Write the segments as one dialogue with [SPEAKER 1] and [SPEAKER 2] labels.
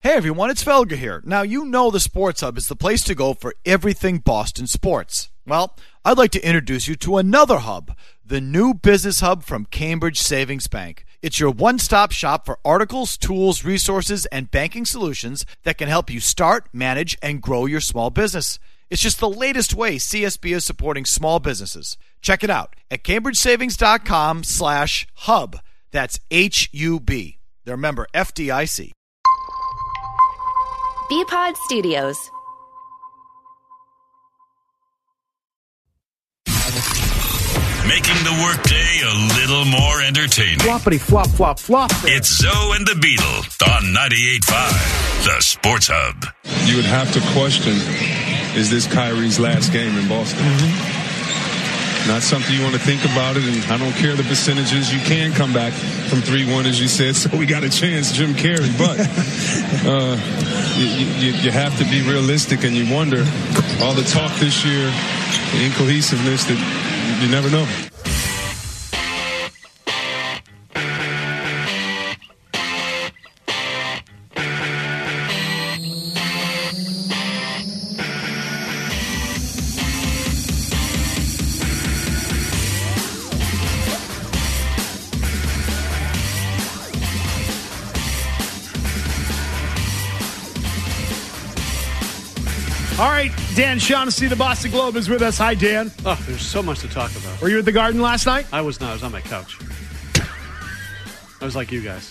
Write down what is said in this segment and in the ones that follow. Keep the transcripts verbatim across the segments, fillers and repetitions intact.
[SPEAKER 1] Hey everyone, it's Felga here. Now you know the Sports Hub is the place to go for everything Boston sports. Well, I'd like to introduce you to another hub, the new business hub from Cambridge Savings Bank. It's your one-stop shop for articles, tools, resources, and banking solutions that can help you start, manage, and grow your small business. It's just the latest way C S B is supporting small businesses. Check it out at cambridgesavings.com slash hub. That's H U B. They're a member F D I C.
[SPEAKER 2] B-Pod Studios.
[SPEAKER 3] Making the workday a little more entertaining.
[SPEAKER 4] Floppity flop flop flop.
[SPEAKER 3] It's Zoe and the Beetle on ninety-eight point five, the Sports Hub.
[SPEAKER 5] You would have to question, is this Kyrie's last game in Boston? Mm-hmm. Not something you want to think about it, and I don't care the percentages. You can come back from three one, as you said, so we got a chance, Jim Carrey. But uh, you, you, you have to be realistic, and you wonder, all the talk this year, the incohesiveness, that you never know.
[SPEAKER 4] All right, Dan Shaughnessy, the Boston Globe, is with us. Hi, Dan.
[SPEAKER 6] Oh, there's so much to talk about.
[SPEAKER 4] Were you at the Garden last night?
[SPEAKER 6] I was not. I was on my couch. I was like you guys.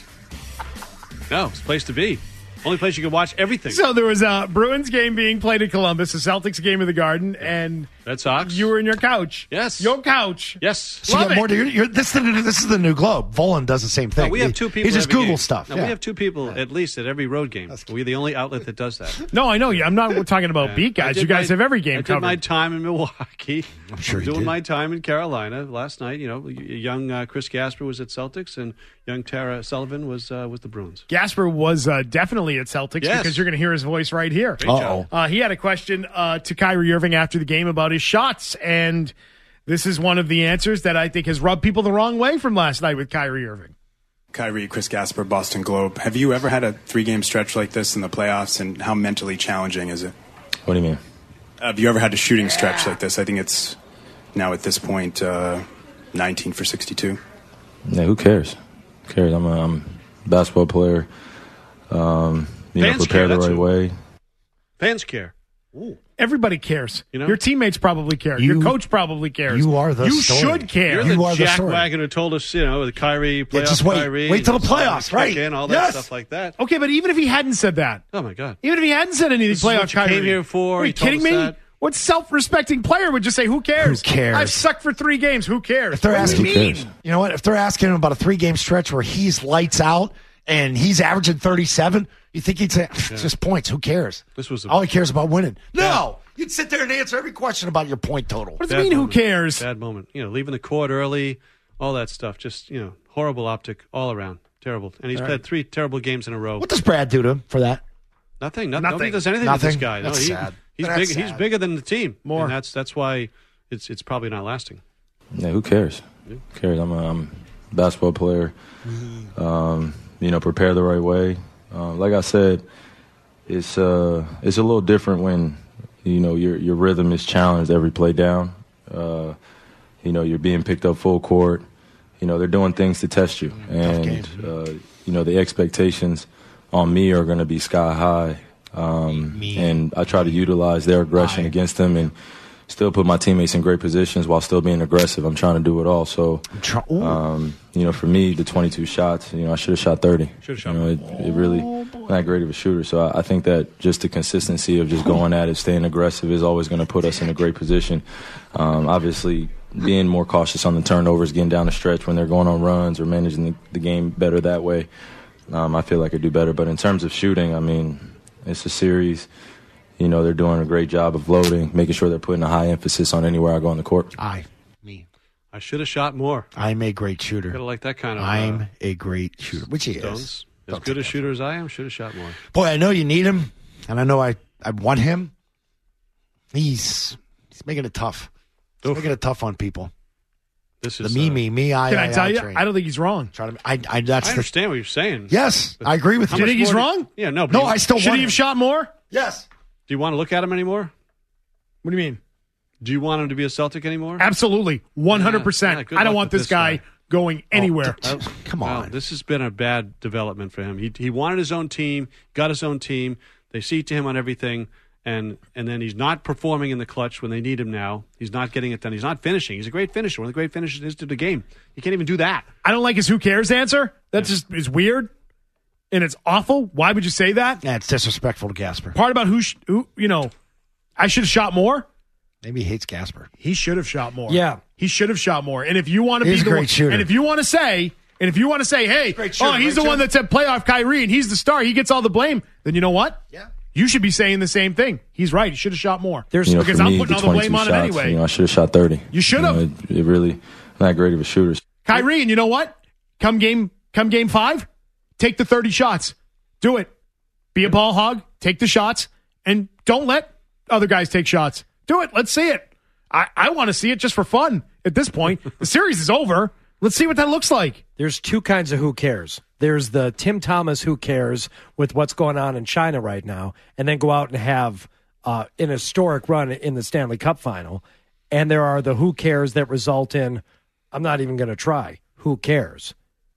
[SPEAKER 6] No, it's a place to be. Only place you can watch everything.
[SPEAKER 4] So there was a Bruins game being played in Columbus, a Celtics game in the Garden, and
[SPEAKER 6] Red Sox.
[SPEAKER 4] You were in your couch.
[SPEAKER 6] Yes.
[SPEAKER 4] Your couch.
[SPEAKER 6] Yes.
[SPEAKER 7] So you
[SPEAKER 4] Love
[SPEAKER 7] got more
[SPEAKER 4] it.
[SPEAKER 7] to, you're, you're, this, is the, this is the new Globe. Volan does the same thing.
[SPEAKER 6] No, we have two people.
[SPEAKER 7] He just
[SPEAKER 6] every
[SPEAKER 7] Google
[SPEAKER 6] game.
[SPEAKER 7] stuff.
[SPEAKER 6] No,
[SPEAKER 7] yeah.
[SPEAKER 6] we have two people at least at every road game. We're the only outlet that does that.
[SPEAKER 4] No, I know. I'm not talking about
[SPEAKER 6] Yeah.
[SPEAKER 4] beat
[SPEAKER 6] I
[SPEAKER 4] guys.
[SPEAKER 6] did
[SPEAKER 4] You guys
[SPEAKER 6] my-
[SPEAKER 4] have every game
[SPEAKER 6] I did
[SPEAKER 4] covered.
[SPEAKER 6] my time in Milwaukee.
[SPEAKER 7] I'm sure you
[SPEAKER 6] doing
[SPEAKER 7] did.
[SPEAKER 6] my time in Carolina last night. You know, y- young uh, Chris Gasper was at Celtics, and young Tara Sullivan was uh, with the Bruins.
[SPEAKER 4] Gasper was uh, definitely at Celtics
[SPEAKER 6] Yes.
[SPEAKER 4] because you're going to hear his voice right here.
[SPEAKER 6] Great job.
[SPEAKER 4] Uh, he had a question uh, to Kyrie Irving after the game about his shots, and this is one of the answers that I think has rubbed people the wrong way from last night with Kyrie Irving.
[SPEAKER 8] Kyrie, Chris Gasper, Boston Globe. Have you ever had a three-game stretch like this in the playoffs, and how mentally challenging is it?
[SPEAKER 9] What do you mean?
[SPEAKER 8] Have you ever had a shooting stretch like this? I think it's now at this point uh, nineteen for sixty-two.
[SPEAKER 9] Yeah, who cares? Who cares? I'm a, I'm a basketball player. Um, you
[SPEAKER 6] Fans
[SPEAKER 9] know, prepare
[SPEAKER 6] care,
[SPEAKER 9] the
[SPEAKER 6] that's
[SPEAKER 9] right
[SPEAKER 6] who-
[SPEAKER 9] way.
[SPEAKER 6] Fans care.
[SPEAKER 4] Everybody cares.
[SPEAKER 6] You know?
[SPEAKER 4] Your teammates probably care.
[SPEAKER 7] You-
[SPEAKER 4] Your coach probably cares.
[SPEAKER 7] you are the
[SPEAKER 4] You
[SPEAKER 7] story.
[SPEAKER 4] should care.
[SPEAKER 6] You're
[SPEAKER 7] You
[SPEAKER 6] the
[SPEAKER 7] are the
[SPEAKER 6] jack
[SPEAKER 7] story.
[SPEAKER 6] wagon who told us, you know, the Kyrie playoff
[SPEAKER 7] Yeah, just wait.
[SPEAKER 6] Kyrie.
[SPEAKER 7] Wait till the
[SPEAKER 6] and so on,
[SPEAKER 7] playoffs,
[SPEAKER 6] kick
[SPEAKER 7] right.
[SPEAKER 6] in, all that
[SPEAKER 7] Yes.
[SPEAKER 6] stuff like that.
[SPEAKER 4] Okay, but even if he hadn't said that,
[SPEAKER 6] Oh my God.
[SPEAKER 4] even if he hadn't said anything,
[SPEAKER 6] This is
[SPEAKER 4] playoff
[SPEAKER 6] what you
[SPEAKER 4] Kyrie.
[SPEAKER 6] came here for.
[SPEAKER 4] Are
[SPEAKER 6] You
[SPEAKER 4] you
[SPEAKER 6] told
[SPEAKER 4] kidding
[SPEAKER 6] us
[SPEAKER 4] me?
[SPEAKER 6] that.
[SPEAKER 4] What self-respecting player would just say, "Who cares?
[SPEAKER 7] Who cares?
[SPEAKER 4] I've sucked for three games. Who cares?"
[SPEAKER 7] If they're
[SPEAKER 4] What do
[SPEAKER 7] asking,
[SPEAKER 4] you
[SPEAKER 9] Who
[SPEAKER 4] mean?
[SPEAKER 9] cares?
[SPEAKER 7] you know what? If they're asking him about a three-game stretch where he's lights out and he's averaging thirty-seven, you think he'd say, "It's just points. Who cares?"
[SPEAKER 6] This was a-
[SPEAKER 7] all he cares about winning. No, you'd sit there and answer every question about your point total.
[SPEAKER 4] What does it
[SPEAKER 6] Bad
[SPEAKER 4] mean?
[SPEAKER 6] moment.
[SPEAKER 4] Who cares?
[SPEAKER 6] Bad moment. You know, leaving the court early, all that stuff. Just, you know, horrible optic all around. Terrible. And he's had three terrible games in a row.
[SPEAKER 7] What does Brad do to him for that?
[SPEAKER 6] Nothing. No,
[SPEAKER 4] Nothing.
[SPEAKER 6] Nobody does anything
[SPEAKER 7] Nothing?
[SPEAKER 6] with this guy.
[SPEAKER 7] That's
[SPEAKER 6] no, he,
[SPEAKER 7] sad.
[SPEAKER 6] He's
[SPEAKER 7] That's
[SPEAKER 6] big.
[SPEAKER 7] sad.
[SPEAKER 6] He's bigger than the team.
[SPEAKER 4] More.
[SPEAKER 6] And that's that's why it's it's probably not lasting.
[SPEAKER 9] Yeah, who cares? Who cares? I'm a, I'm a basketball player. Um, you know, prepare the right way. Uh, like I said, it's uh, it's a little different when you know your your rhythm is challenged every play down. Uh, you know, you're being picked up full court. You know, they're doing things to test you, and uh, you know the expectations on me are going to be sky high. Um, and I try to utilize their aggression against them and still put my teammates in great positions while still being aggressive. I'm trying to do it all. So, um, you know, for me, the twenty-two shots, you know, I should have shot thirty.
[SPEAKER 6] Should have shot
[SPEAKER 9] You know, it, it really not great of a shooter. So I, I think that just the consistency of just going at it, staying aggressive is always going to put us in a great position. Um, obviously, being more cautious on the turnovers, getting down the stretch when they're going on runs or managing the, the game better that way, um, I feel like I do better. But in terms of shooting, I mean, it's a series. You know, they're doing a great job of loading, making sure they're putting a high emphasis on anywhere I go on the court.
[SPEAKER 7] I, me.
[SPEAKER 6] I should have shot more.
[SPEAKER 7] I'm a great shooter.
[SPEAKER 6] Gotta like that kind of.
[SPEAKER 7] I'm
[SPEAKER 6] uh,
[SPEAKER 7] a great shooter, which he
[SPEAKER 6] Stones.
[SPEAKER 7] is.
[SPEAKER 6] As
[SPEAKER 7] Don't
[SPEAKER 6] good
[SPEAKER 7] take
[SPEAKER 6] a
[SPEAKER 7] that.
[SPEAKER 6] shooter as I am, should have shot more.
[SPEAKER 7] Boy, I know you need him, and I know I, I want him. He's he's making it tough. He's
[SPEAKER 6] Oof.
[SPEAKER 7] making it tough on people.
[SPEAKER 6] This
[SPEAKER 7] The
[SPEAKER 6] is
[SPEAKER 7] me,
[SPEAKER 6] uh,
[SPEAKER 7] me, me, I,
[SPEAKER 4] Can I,
[SPEAKER 7] I,
[SPEAKER 4] tell
[SPEAKER 7] I
[SPEAKER 4] you?
[SPEAKER 7] train.
[SPEAKER 4] I don't think he's wrong.
[SPEAKER 7] Try to, I, I, that's
[SPEAKER 6] I
[SPEAKER 7] the,
[SPEAKER 6] understand what you're saying.
[SPEAKER 7] yes, I agree with
[SPEAKER 4] Do
[SPEAKER 7] you.
[SPEAKER 4] you think he's
[SPEAKER 6] more
[SPEAKER 4] wrong?
[SPEAKER 6] do- Yeah, no. But
[SPEAKER 7] No,
[SPEAKER 6] do you,
[SPEAKER 7] I still
[SPEAKER 4] Should
[SPEAKER 7] want
[SPEAKER 4] he
[SPEAKER 7] him.
[SPEAKER 4] have shot more?
[SPEAKER 7] Yes.
[SPEAKER 6] do you want to look at him anymore?
[SPEAKER 4] What do you mean?
[SPEAKER 6] Do you want him to be a Celtic anymore?
[SPEAKER 4] Absolutely. one hundred percent.
[SPEAKER 6] Yeah, good
[SPEAKER 4] I don't
[SPEAKER 6] luck
[SPEAKER 4] want
[SPEAKER 6] with
[SPEAKER 4] this
[SPEAKER 6] this
[SPEAKER 4] guy,
[SPEAKER 6] guy.
[SPEAKER 4] going anywhere.
[SPEAKER 7] Oh, d- come
[SPEAKER 6] Well,
[SPEAKER 7] on.
[SPEAKER 6] this has been a bad development for him. He he wanted his own team, got his own team. They see to him on everything, and and then he's not performing in the clutch when they need him now. He's not getting it done. He's not finishing. He's a great finisher. One of the great finishers to the game. He can't even do that.
[SPEAKER 4] I don't like his who cares answer. That just is weird. And it's awful. Why would you say that?
[SPEAKER 7] Yeah, it's disrespectful to Gasper.
[SPEAKER 4] Part about who, sh- who you know, I should have shot more.
[SPEAKER 7] Maybe he hates Gasper.
[SPEAKER 4] He should have shot more.
[SPEAKER 2] Yeah.
[SPEAKER 4] He should have shot more. And if you want to
[SPEAKER 7] He's
[SPEAKER 4] be
[SPEAKER 7] a
[SPEAKER 4] the
[SPEAKER 7] great
[SPEAKER 4] one,
[SPEAKER 7] shooter.
[SPEAKER 4] and if you want to say, and if you want to say, hey,
[SPEAKER 7] Great shooter,
[SPEAKER 4] oh, he's
[SPEAKER 7] great
[SPEAKER 4] the one
[SPEAKER 7] shooter.
[SPEAKER 4] that said playoff Kyrie and he's the star, he gets all the blame, then you know what?
[SPEAKER 7] Yeah.
[SPEAKER 4] You should be saying the same thing. He's right. He should have shot more.
[SPEAKER 2] There's-
[SPEAKER 9] You know,
[SPEAKER 4] because
[SPEAKER 9] for
[SPEAKER 4] I'm
[SPEAKER 9] me,
[SPEAKER 4] putting
[SPEAKER 9] the
[SPEAKER 4] all the blame
[SPEAKER 9] twenty-two
[SPEAKER 4] on him
[SPEAKER 9] shots,
[SPEAKER 4] anyway.
[SPEAKER 9] You know, I should have shot thirty.
[SPEAKER 4] You should have.
[SPEAKER 9] know, it, it really not great of a shooter.
[SPEAKER 4] Kyrie, and you know what? Come game, come game five, take the thirty shots. Do it. Be a ball hog. Take the shots, and don't let other guys take shots. Do it. Let's see it. I, I want to see it just for fun. At this point, the series is over. Let's see what that looks like.
[SPEAKER 2] There's two kinds of who cares. There's the Tim Thomas who cares with what's going on in China right now, and then go out and have uh, an historic run in the Stanley Cup final. And there are the who cares that result in, I'm not even going to try. Who cares?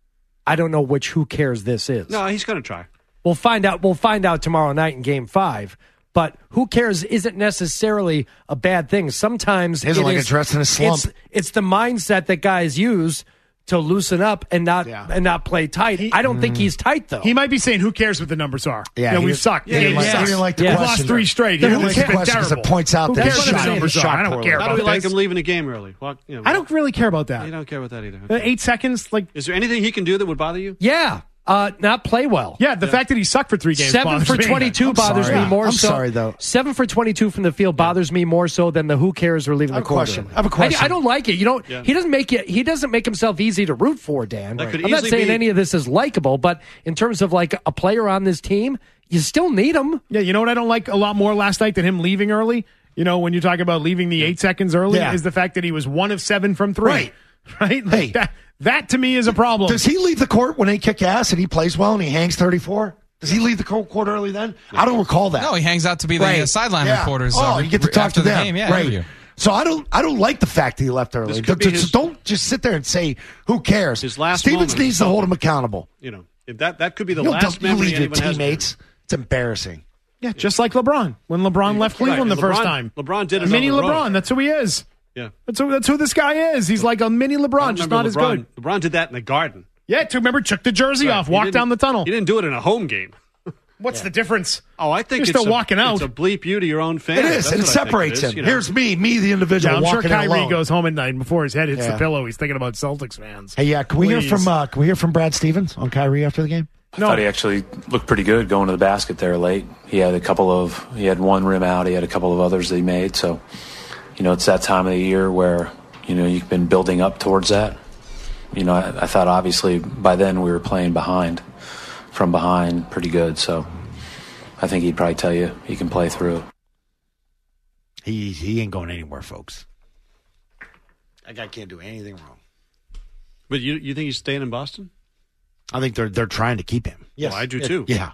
[SPEAKER 2] I don't know which who cares this is.
[SPEAKER 6] No, he's going to try.
[SPEAKER 2] We'll find out. We'll find out tomorrow night in Game Five. But who cares isn't necessarily a bad thing. Sometimes
[SPEAKER 7] He doesn't
[SPEAKER 2] it
[SPEAKER 7] like
[SPEAKER 2] is-
[SPEAKER 7] addressing his slump.
[SPEAKER 2] It's, it's the mindset that guys use to loosen up and not
[SPEAKER 7] Yeah.
[SPEAKER 2] and not play tight. I don't think he's tight though.
[SPEAKER 4] He might be saying, "Who cares what the numbers are?"
[SPEAKER 7] Yeah,
[SPEAKER 4] you know,
[SPEAKER 7] he
[SPEAKER 4] we've
[SPEAKER 7] did-
[SPEAKER 4] sucked.
[SPEAKER 7] He
[SPEAKER 4] The
[SPEAKER 7] didn't
[SPEAKER 4] game
[SPEAKER 7] like,
[SPEAKER 2] Yeah.
[SPEAKER 7] he didn't like the
[SPEAKER 2] Yeah.
[SPEAKER 4] We've
[SPEAKER 7] question.
[SPEAKER 4] lost three straight.
[SPEAKER 7] He
[SPEAKER 4] Yeah,
[SPEAKER 7] didn't like
[SPEAKER 4] it's
[SPEAKER 7] the
[SPEAKER 4] been
[SPEAKER 7] question because it
[SPEAKER 4] terrible.
[SPEAKER 7] points out
[SPEAKER 4] Who
[SPEAKER 7] that
[SPEAKER 4] cares
[SPEAKER 7] he
[SPEAKER 4] what the
[SPEAKER 7] shot,
[SPEAKER 4] numbers
[SPEAKER 7] shot
[SPEAKER 4] are? I don't
[SPEAKER 7] poorly.
[SPEAKER 4] care
[SPEAKER 6] How
[SPEAKER 4] about
[SPEAKER 6] do we like
[SPEAKER 4] this.
[SPEAKER 6] him leaving the game early? Well, you know,
[SPEAKER 4] I don't really care about that.
[SPEAKER 6] You don't care about that either.
[SPEAKER 4] Uh, Eight seconds, like
[SPEAKER 6] Is there anything he can do that would bother you?
[SPEAKER 2] yeah, uh, not play well.
[SPEAKER 4] yeah, the fact that he sucked for three games.
[SPEAKER 2] Seven
[SPEAKER 4] bothers
[SPEAKER 2] for
[SPEAKER 4] me.
[SPEAKER 2] twenty-two
[SPEAKER 7] I'm
[SPEAKER 2] bothers
[SPEAKER 7] sorry.
[SPEAKER 2] me more
[SPEAKER 7] I'm
[SPEAKER 2] so.
[SPEAKER 7] sorry, though.
[SPEAKER 2] Seven for twenty-two from the field bothers me more so than the who cares or leaving
[SPEAKER 7] I
[SPEAKER 2] the
[SPEAKER 7] have a
[SPEAKER 2] court.
[SPEAKER 7] question.
[SPEAKER 2] early.
[SPEAKER 7] I have a question.
[SPEAKER 2] I, don't like it. You don't.
[SPEAKER 6] Yeah.
[SPEAKER 2] He doesn't make it. He doesn't make himself easy to root for. Dan.
[SPEAKER 6] That could
[SPEAKER 2] I'm not
[SPEAKER 6] easily
[SPEAKER 2] saying
[SPEAKER 6] be-
[SPEAKER 2] any of this is likable, but in terms of like a player on this team, you still need him.
[SPEAKER 4] Yeah, you know what I don't like a lot more last night than him leaving early? You know, when you talk about leaving the eight seconds early,
[SPEAKER 7] Yeah.
[SPEAKER 4] is the fact that he was one of seven from three.
[SPEAKER 7] Right.
[SPEAKER 4] Right? Like
[SPEAKER 7] Hey.
[SPEAKER 4] that, that to me is a problem.
[SPEAKER 7] Does he leave the court when they kick ass and he plays well and he hangs thirty-four? Does he leave the court court early then? I don't recall that.
[SPEAKER 10] No, he hangs out to be the
[SPEAKER 7] Right.
[SPEAKER 10] uh, sideline
[SPEAKER 7] Yeah.
[SPEAKER 10] reporters.
[SPEAKER 7] Oh,
[SPEAKER 10] uh,
[SPEAKER 7] you get to
[SPEAKER 10] re-
[SPEAKER 7] talk
[SPEAKER 10] after
[SPEAKER 7] to
[SPEAKER 10] the
[SPEAKER 7] them.
[SPEAKER 10] game. Yeah,
[SPEAKER 7] right.
[SPEAKER 10] interview.
[SPEAKER 7] So I don't, I don't like the fact that he left early.
[SPEAKER 6] This could be
[SPEAKER 7] Don't-
[SPEAKER 6] his-
[SPEAKER 7] don't just sit there and say who cares.
[SPEAKER 6] His last
[SPEAKER 7] Stevens
[SPEAKER 6] moment.
[SPEAKER 7] needs to hold him accountable.
[SPEAKER 6] You know, if that that could be the
[SPEAKER 7] You
[SPEAKER 6] last
[SPEAKER 7] don't you
[SPEAKER 6] memory
[SPEAKER 7] leave your
[SPEAKER 6] anyone has. of him.
[SPEAKER 7] teammates. It's embarrassing.
[SPEAKER 4] Yeah, just like LeBron. When LeBron left Cleveland the
[SPEAKER 6] LeBron-
[SPEAKER 4] first time.
[SPEAKER 6] LeBron did it
[SPEAKER 4] Mini
[SPEAKER 6] on the road.
[SPEAKER 4] LeBron. That's who he is.
[SPEAKER 6] Yeah.
[SPEAKER 4] That's who, that's who this guy is. He's like a mini
[SPEAKER 6] I
[SPEAKER 4] LeBron, just
[SPEAKER 6] remember
[SPEAKER 4] not as
[SPEAKER 6] LeBron,
[SPEAKER 4] good.
[SPEAKER 6] LeBron did that in the Garden.
[SPEAKER 4] Yeah, to remember, took the jersey
[SPEAKER 6] Right.
[SPEAKER 4] off,
[SPEAKER 6] He
[SPEAKER 4] walked
[SPEAKER 6] didn't-
[SPEAKER 4] down the tunnel.
[SPEAKER 6] He didn't do it in a home game.
[SPEAKER 4] What's the difference?
[SPEAKER 6] Oh, I think
[SPEAKER 4] You're
[SPEAKER 6] it's
[SPEAKER 4] still
[SPEAKER 6] a,
[SPEAKER 4] walking out.
[SPEAKER 6] It's a bleep you to your own fans.
[SPEAKER 7] It is.
[SPEAKER 6] That's
[SPEAKER 7] It
[SPEAKER 6] what I think
[SPEAKER 7] separates
[SPEAKER 6] it is,
[SPEAKER 7] him.
[SPEAKER 6] you know.
[SPEAKER 7] Here's me, me, the individual,
[SPEAKER 4] Yeah, I'm sure
[SPEAKER 7] walking in
[SPEAKER 4] Kyrie
[SPEAKER 7] alone.
[SPEAKER 4] goes home at night and before his head hits
[SPEAKER 7] Yeah.
[SPEAKER 4] the pillow, he's thinking about Celtics fans.
[SPEAKER 7] Hey, yeah, can we hear
[SPEAKER 4] Please.
[SPEAKER 7] from uh, can we hear from Brad Stevens on Kyrie after the game?
[SPEAKER 11] I thought he actually looked pretty good going to the basket there late. He had a couple of, he had one rim out. He had a couple of others that he made. So, you know, it's that time of the year where, you know, you've been building up towards that. You know, I, I thought obviously by then we were playing behind, from behind pretty good. So I think he'd probably tell you he can play through it.
[SPEAKER 7] He he ain't going anywhere, folks. That guy can't do anything wrong.
[SPEAKER 6] But you you think he's staying in Boston?
[SPEAKER 7] I think they're they're trying to keep him.
[SPEAKER 6] Yes. Well, I do too.
[SPEAKER 7] Yeah.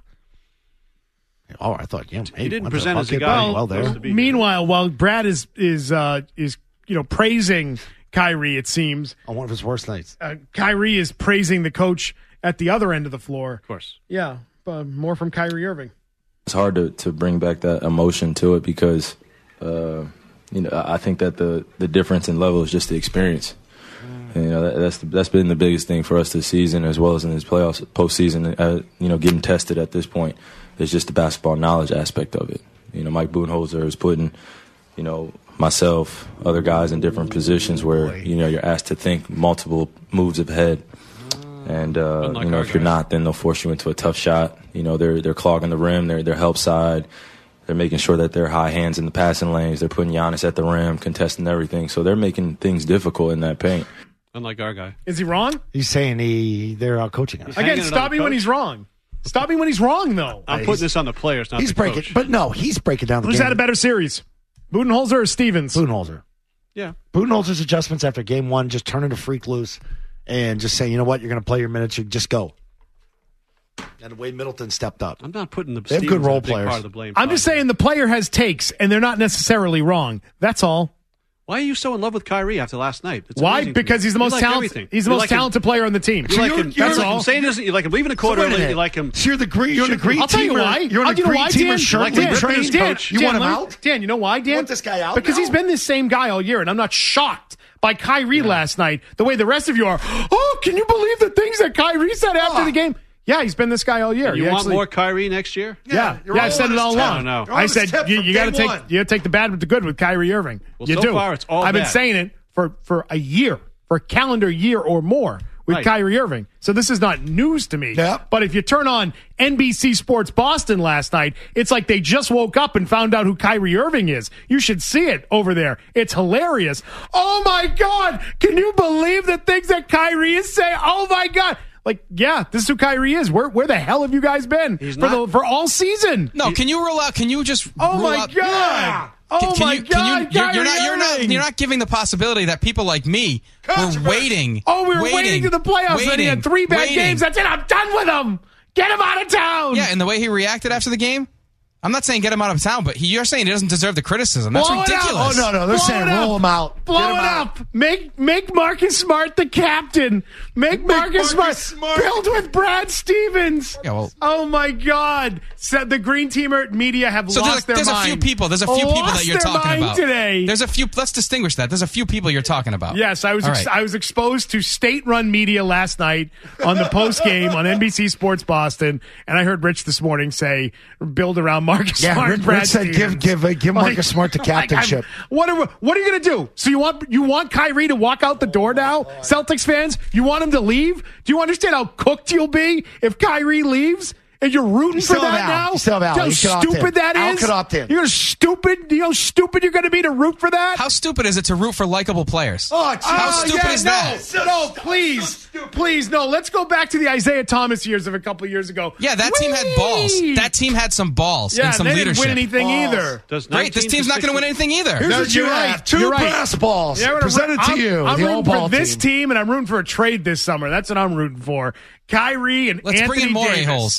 [SPEAKER 7] Oh, I thought yeah.
[SPEAKER 6] He didn't present as a guy
[SPEAKER 7] well,
[SPEAKER 6] who
[SPEAKER 7] well there.
[SPEAKER 6] wants to be.
[SPEAKER 4] Meanwhile, while Brad is is uh, is you know praising Kyrie, it seems
[SPEAKER 7] On one of his worst nights.
[SPEAKER 4] uh, Kyrie is praising the coach at the other end of the floor.
[SPEAKER 6] Of course.
[SPEAKER 4] Yeah, uh, more from Kyrie Irving.
[SPEAKER 9] It's hard to, to bring back that emotion to it because, uh, you know, I think that the, the difference in level is just the experience. And, you know, that, that's the, that's been the biggest thing for us this season as well as in this playoffs postseason. Uh, you know, getting tested at this point is just the basketball knowledge aspect of it. You know, Mike Budenholzer is putting, you know, myself, other guys in different positions where you know you're asked to think multiple moves ahead. And uh,
[SPEAKER 6] Unlike
[SPEAKER 9] you know,
[SPEAKER 6] our
[SPEAKER 9] if you're
[SPEAKER 6] guys.
[SPEAKER 9] not, then they'll force you into a tough shot. You know, they're they're clogging the rim, they're they're help side, they're making sure that they're high hands in the passing lanes. They're putting Giannis at the rim, contesting everything. So they're making things difficult in that paint.
[SPEAKER 6] Unlike our guy.
[SPEAKER 4] Is he wrong?
[SPEAKER 7] He's saying he they're out coaching us.
[SPEAKER 6] Hanging
[SPEAKER 4] Again,
[SPEAKER 6] it on
[SPEAKER 4] stop
[SPEAKER 6] the
[SPEAKER 4] me when
[SPEAKER 6] coach.
[SPEAKER 4] he's wrong. Stop me when he's wrong, though.
[SPEAKER 6] I'm
[SPEAKER 7] he's-
[SPEAKER 6] putting this on the players, not
[SPEAKER 7] He's
[SPEAKER 6] the
[SPEAKER 7] breaking,
[SPEAKER 6] coach.
[SPEAKER 7] but no, he's breaking down the
[SPEAKER 4] Who's
[SPEAKER 7] game.
[SPEAKER 4] had a better series, Budenholzer or Stevens?
[SPEAKER 7] Budenholzer.
[SPEAKER 6] Yeah.
[SPEAKER 7] Budenholzer's adjustments after game one, just turning a freak loose and just saying, you know what, you're going to play your minutes, you just go. And Wade Middleton stepped up.
[SPEAKER 6] I'm not putting the
[SPEAKER 7] They have good
[SPEAKER 6] Stevens
[SPEAKER 7] role
[SPEAKER 6] a big
[SPEAKER 7] players.
[SPEAKER 6] part of the blame.
[SPEAKER 4] I'm just saying the player has takes, and they're not necessarily wrong. That's all.
[SPEAKER 6] Why are you so in love with Kyrie after last night? It's
[SPEAKER 4] Why?
[SPEAKER 6] amazing to me.
[SPEAKER 4] Because he's the
[SPEAKER 6] You
[SPEAKER 4] most
[SPEAKER 6] like
[SPEAKER 4] talented.
[SPEAKER 6] everything.
[SPEAKER 4] He's the
[SPEAKER 6] You
[SPEAKER 4] most
[SPEAKER 6] like him-
[SPEAKER 4] talented player on the team.
[SPEAKER 6] You like
[SPEAKER 7] you're-
[SPEAKER 6] him.
[SPEAKER 7] you're
[SPEAKER 6] That's
[SPEAKER 7] like-
[SPEAKER 6] what I'm saying. Doesn't you like him leaving the court
[SPEAKER 7] So wait a
[SPEAKER 6] early? You
[SPEAKER 7] minute.
[SPEAKER 6] like him.
[SPEAKER 7] So you're the green. You're the green
[SPEAKER 4] I'll tell you
[SPEAKER 7] teamer.
[SPEAKER 4] why.
[SPEAKER 7] You're
[SPEAKER 4] I'll
[SPEAKER 7] the
[SPEAKER 4] you know
[SPEAKER 7] green
[SPEAKER 4] why,
[SPEAKER 7] teamer
[SPEAKER 4] Dan?
[SPEAKER 7] shirt
[SPEAKER 6] Like
[SPEAKER 7] league
[SPEAKER 6] Dan,
[SPEAKER 7] trained
[SPEAKER 4] Dan,
[SPEAKER 7] coach. You
[SPEAKER 4] Dan,
[SPEAKER 7] want him
[SPEAKER 4] let me-
[SPEAKER 7] out?
[SPEAKER 4] Dan, you know why, Dan?
[SPEAKER 7] You want this guy out
[SPEAKER 4] Because
[SPEAKER 7] now?
[SPEAKER 4] he's been the same guy all year, and I'm not shocked by Kyrie last night the way the rest of you are. Oh, can you believe the things that Kyrie said after
[SPEAKER 7] Oh.
[SPEAKER 4] the game? Yeah, he's been this guy all year.
[SPEAKER 6] You
[SPEAKER 4] He
[SPEAKER 6] want
[SPEAKER 4] actually-
[SPEAKER 6] more Kyrie next year?
[SPEAKER 4] Yeah,
[SPEAKER 7] you're
[SPEAKER 4] yeah,
[SPEAKER 7] all
[SPEAKER 4] I've said
[SPEAKER 7] on
[SPEAKER 4] it
[SPEAKER 7] his
[SPEAKER 4] all
[SPEAKER 7] tip.
[SPEAKER 4] along.
[SPEAKER 6] I don't know.
[SPEAKER 7] You're on
[SPEAKER 4] I
[SPEAKER 7] his
[SPEAKER 4] said
[SPEAKER 7] tip
[SPEAKER 4] you,
[SPEAKER 7] from
[SPEAKER 4] you got to
[SPEAKER 7] day
[SPEAKER 4] take
[SPEAKER 7] one.
[SPEAKER 4] you got to take the bad with the good with Kyrie Irving.
[SPEAKER 6] Well,
[SPEAKER 4] you
[SPEAKER 6] so
[SPEAKER 4] do.
[SPEAKER 6] far it's all
[SPEAKER 4] I've been
[SPEAKER 6] bad.
[SPEAKER 4] saying it for for a year, for a calendar year or more with
[SPEAKER 6] Right.
[SPEAKER 4] Kyrie Irving. So this is not news to me.
[SPEAKER 7] Yeah.
[SPEAKER 4] But if you turn on N B C Sports Boston last night, it's like they just woke up and found out who Kyrie Irving is. You should see it over there. It's hilarious. Oh my God! Can you believe the things that Kyrie is saying? Oh my God! Like, yeah, this is who Kyrie is. Where where the hell have you guys been
[SPEAKER 6] He's
[SPEAKER 4] for
[SPEAKER 6] not-
[SPEAKER 4] the for all season?
[SPEAKER 10] No, can you rule out? Can you just?
[SPEAKER 4] Oh
[SPEAKER 10] rule
[SPEAKER 4] my
[SPEAKER 10] out,
[SPEAKER 4] God!
[SPEAKER 7] Yeah.
[SPEAKER 4] Oh
[SPEAKER 10] Can, can
[SPEAKER 4] my
[SPEAKER 10] you,
[SPEAKER 4] God!
[SPEAKER 10] can you, you're, you're
[SPEAKER 4] Kyrie
[SPEAKER 10] not. You're not.
[SPEAKER 4] Irving!
[SPEAKER 10] You're not giving the possibility that people like me were
[SPEAKER 7] Controversy.
[SPEAKER 10] waiting.
[SPEAKER 4] Oh, we were waiting, to the playoffs, and he had three bad
[SPEAKER 10] waiting.
[SPEAKER 4] games. That's it. I'm done with him. Get him out of town.
[SPEAKER 10] Yeah, and the way he reacted after the game. I'm not saying get him out of town, but he, you're saying he doesn't deserve the criticism. That's
[SPEAKER 4] Blow it out.
[SPEAKER 10] ridiculous.
[SPEAKER 7] Oh, no, no. They're
[SPEAKER 4] Blow
[SPEAKER 7] saying
[SPEAKER 4] it
[SPEAKER 7] roll
[SPEAKER 4] up.
[SPEAKER 7] him out.
[SPEAKER 4] Blow
[SPEAKER 7] Get him
[SPEAKER 4] it
[SPEAKER 7] out.
[SPEAKER 4] up. Make make Marcus Smart the captain. Make, Marcus,
[SPEAKER 7] Marcus
[SPEAKER 4] Smart,
[SPEAKER 7] Smart.
[SPEAKER 4] build with Brad Stevens.
[SPEAKER 10] Yeah, well-
[SPEAKER 4] oh my God! Said the Green Teamer media have
[SPEAKER 10] So
[SPEAKER 4] lost
[SPEAKER 10] there's, a,
[SPEAKER 4] their
[SPEAKER 10] there's
[SPEAKER 4] mind.
[SPEAKER 10] a few people. There's a few people
[SPEAKER 4] Lost
[SPEAKER 10] that you're
[SPEAKER 4] their
[SPEAKER 10] talking
[SPEAKER 4] mind
[SPEAKER 10] about
[SPEAKER 4] today.
[SPEAKER 10] There's a few. Let's distinguish that. There's a few people you're talking about.
[SPEAKER 4] Yes, I was
[SPEAKER 10] All
[SPEAKER 4] ex-
[SPEAKER 10] right.
[SPEAKER 4] I was exposed to state-run media last night on the post game on N B C Sports Boston, and I heard Rich this morning say build around Marcus
[SPEAKER 7] Yeah,
[SPEAKER 4] Smart.
[SPEAKER 7] Rich,
[SPEAKER 4] and Brad
[SPEAKER 7] Rich said give
[SPEAKER 4] Stevens.
[SPEAKER 7] give uh, give
[SPEAKER 4] Like-
[SPEAKER 7] Marcus Smart the
[SPEAKER 4] like, I'm-
[SPEAKER 7] captainship.
[SPEAKER 4] what are what are you going to do? So you want you want Kyrie to walk out the door now, Celtics fans? You want him to leave? Do you understand how cooked you'll be if Kyrie leaves? And you're rooting
[SPEAKER 7] You
[SPEAKER 4] for
[SPEAKER 7] still
[SPEAKER 4] that
[SPEAKER 7] have Al.
[SPEAKER 4] now?
[SPEAKER 7] You still have Al.
[SPEAKER 4] You know
[SPEAKER 7] He
[SPEAKER 4] how
[SPEAKER 7] could opt in.
[SPEAKER 4] stupid that
[SPEAKER 7] Al
[SPEAKER 4] is?
[SPEAKER 7] could opt in.
[SPEAKER 4] You're gonna stupid. You know how stupid you're going to be to root for that?
[SPEAKER 10] How stupid is it to root for likable players?
[SPEAKER 7] Oh, geez.
[SPEAKER 10] How
[SPEAKER 4] Oh,
[SPEAKER 10] stupid
[SPEAKER 4] yeah,
[SPEAKER 10] is
[SPEAKER 4] no,
[SPEAKER 10] that?
[SPEAKER 4] No, please, please, no. Let's go back to the Isaiah Thomas years of a couple of years ago.
[SPEAKER 10] Yeah, that team had balls. That team had some balls
[SPEAKER 4] yeah,
[SPEAKER 10] and some
[SPEAKER 4] they
[SPEAKER 10] leadership.
[SPEAKER 4] didn't win anything
[SPEAKER 7] Balls.
[SPEAKER 4] either.
[SPEAKER 6] Does
[SPEAKER 10] Great. This team's not going to win anything either.
[SPEAKER 7] Here's
[SPEAKER 4] No,
[SPEAKER 7] what you
[SPEAKER 4] you're
[SPEAKER 7] have.
[SPEAKER 4] right.
[SPEAKER 7] Two
[SPEAKER 4] You're right.
[SPEAKER 7] brass balls
[SPEAKER 4] Yeah, we're gonna-
[SPEAKER 7] presented
[SPEAKER 4] I'm,
[SPEAKER 7] to you.
[SPEAKER 4] I'm
[SPEAKER 7] the
[SPEAKER 4] rooting
[SPEAKER 7] old
[SPEAKER 4] for
[SPEAKER 7] ball
[SPEAKER 4] this
[SPEAKER 7] team.
[SPEAKER 4] team, and I'm rooting for a trade this summer. That's what I'm rooting for. Kyrie and
[SPEAKER 10] Let's
[SPEAKER 4] Anthony
[SPEAKER 10] bring in more
[SPEAKER 4] Davis.
[SPEAKER 10] a-holes.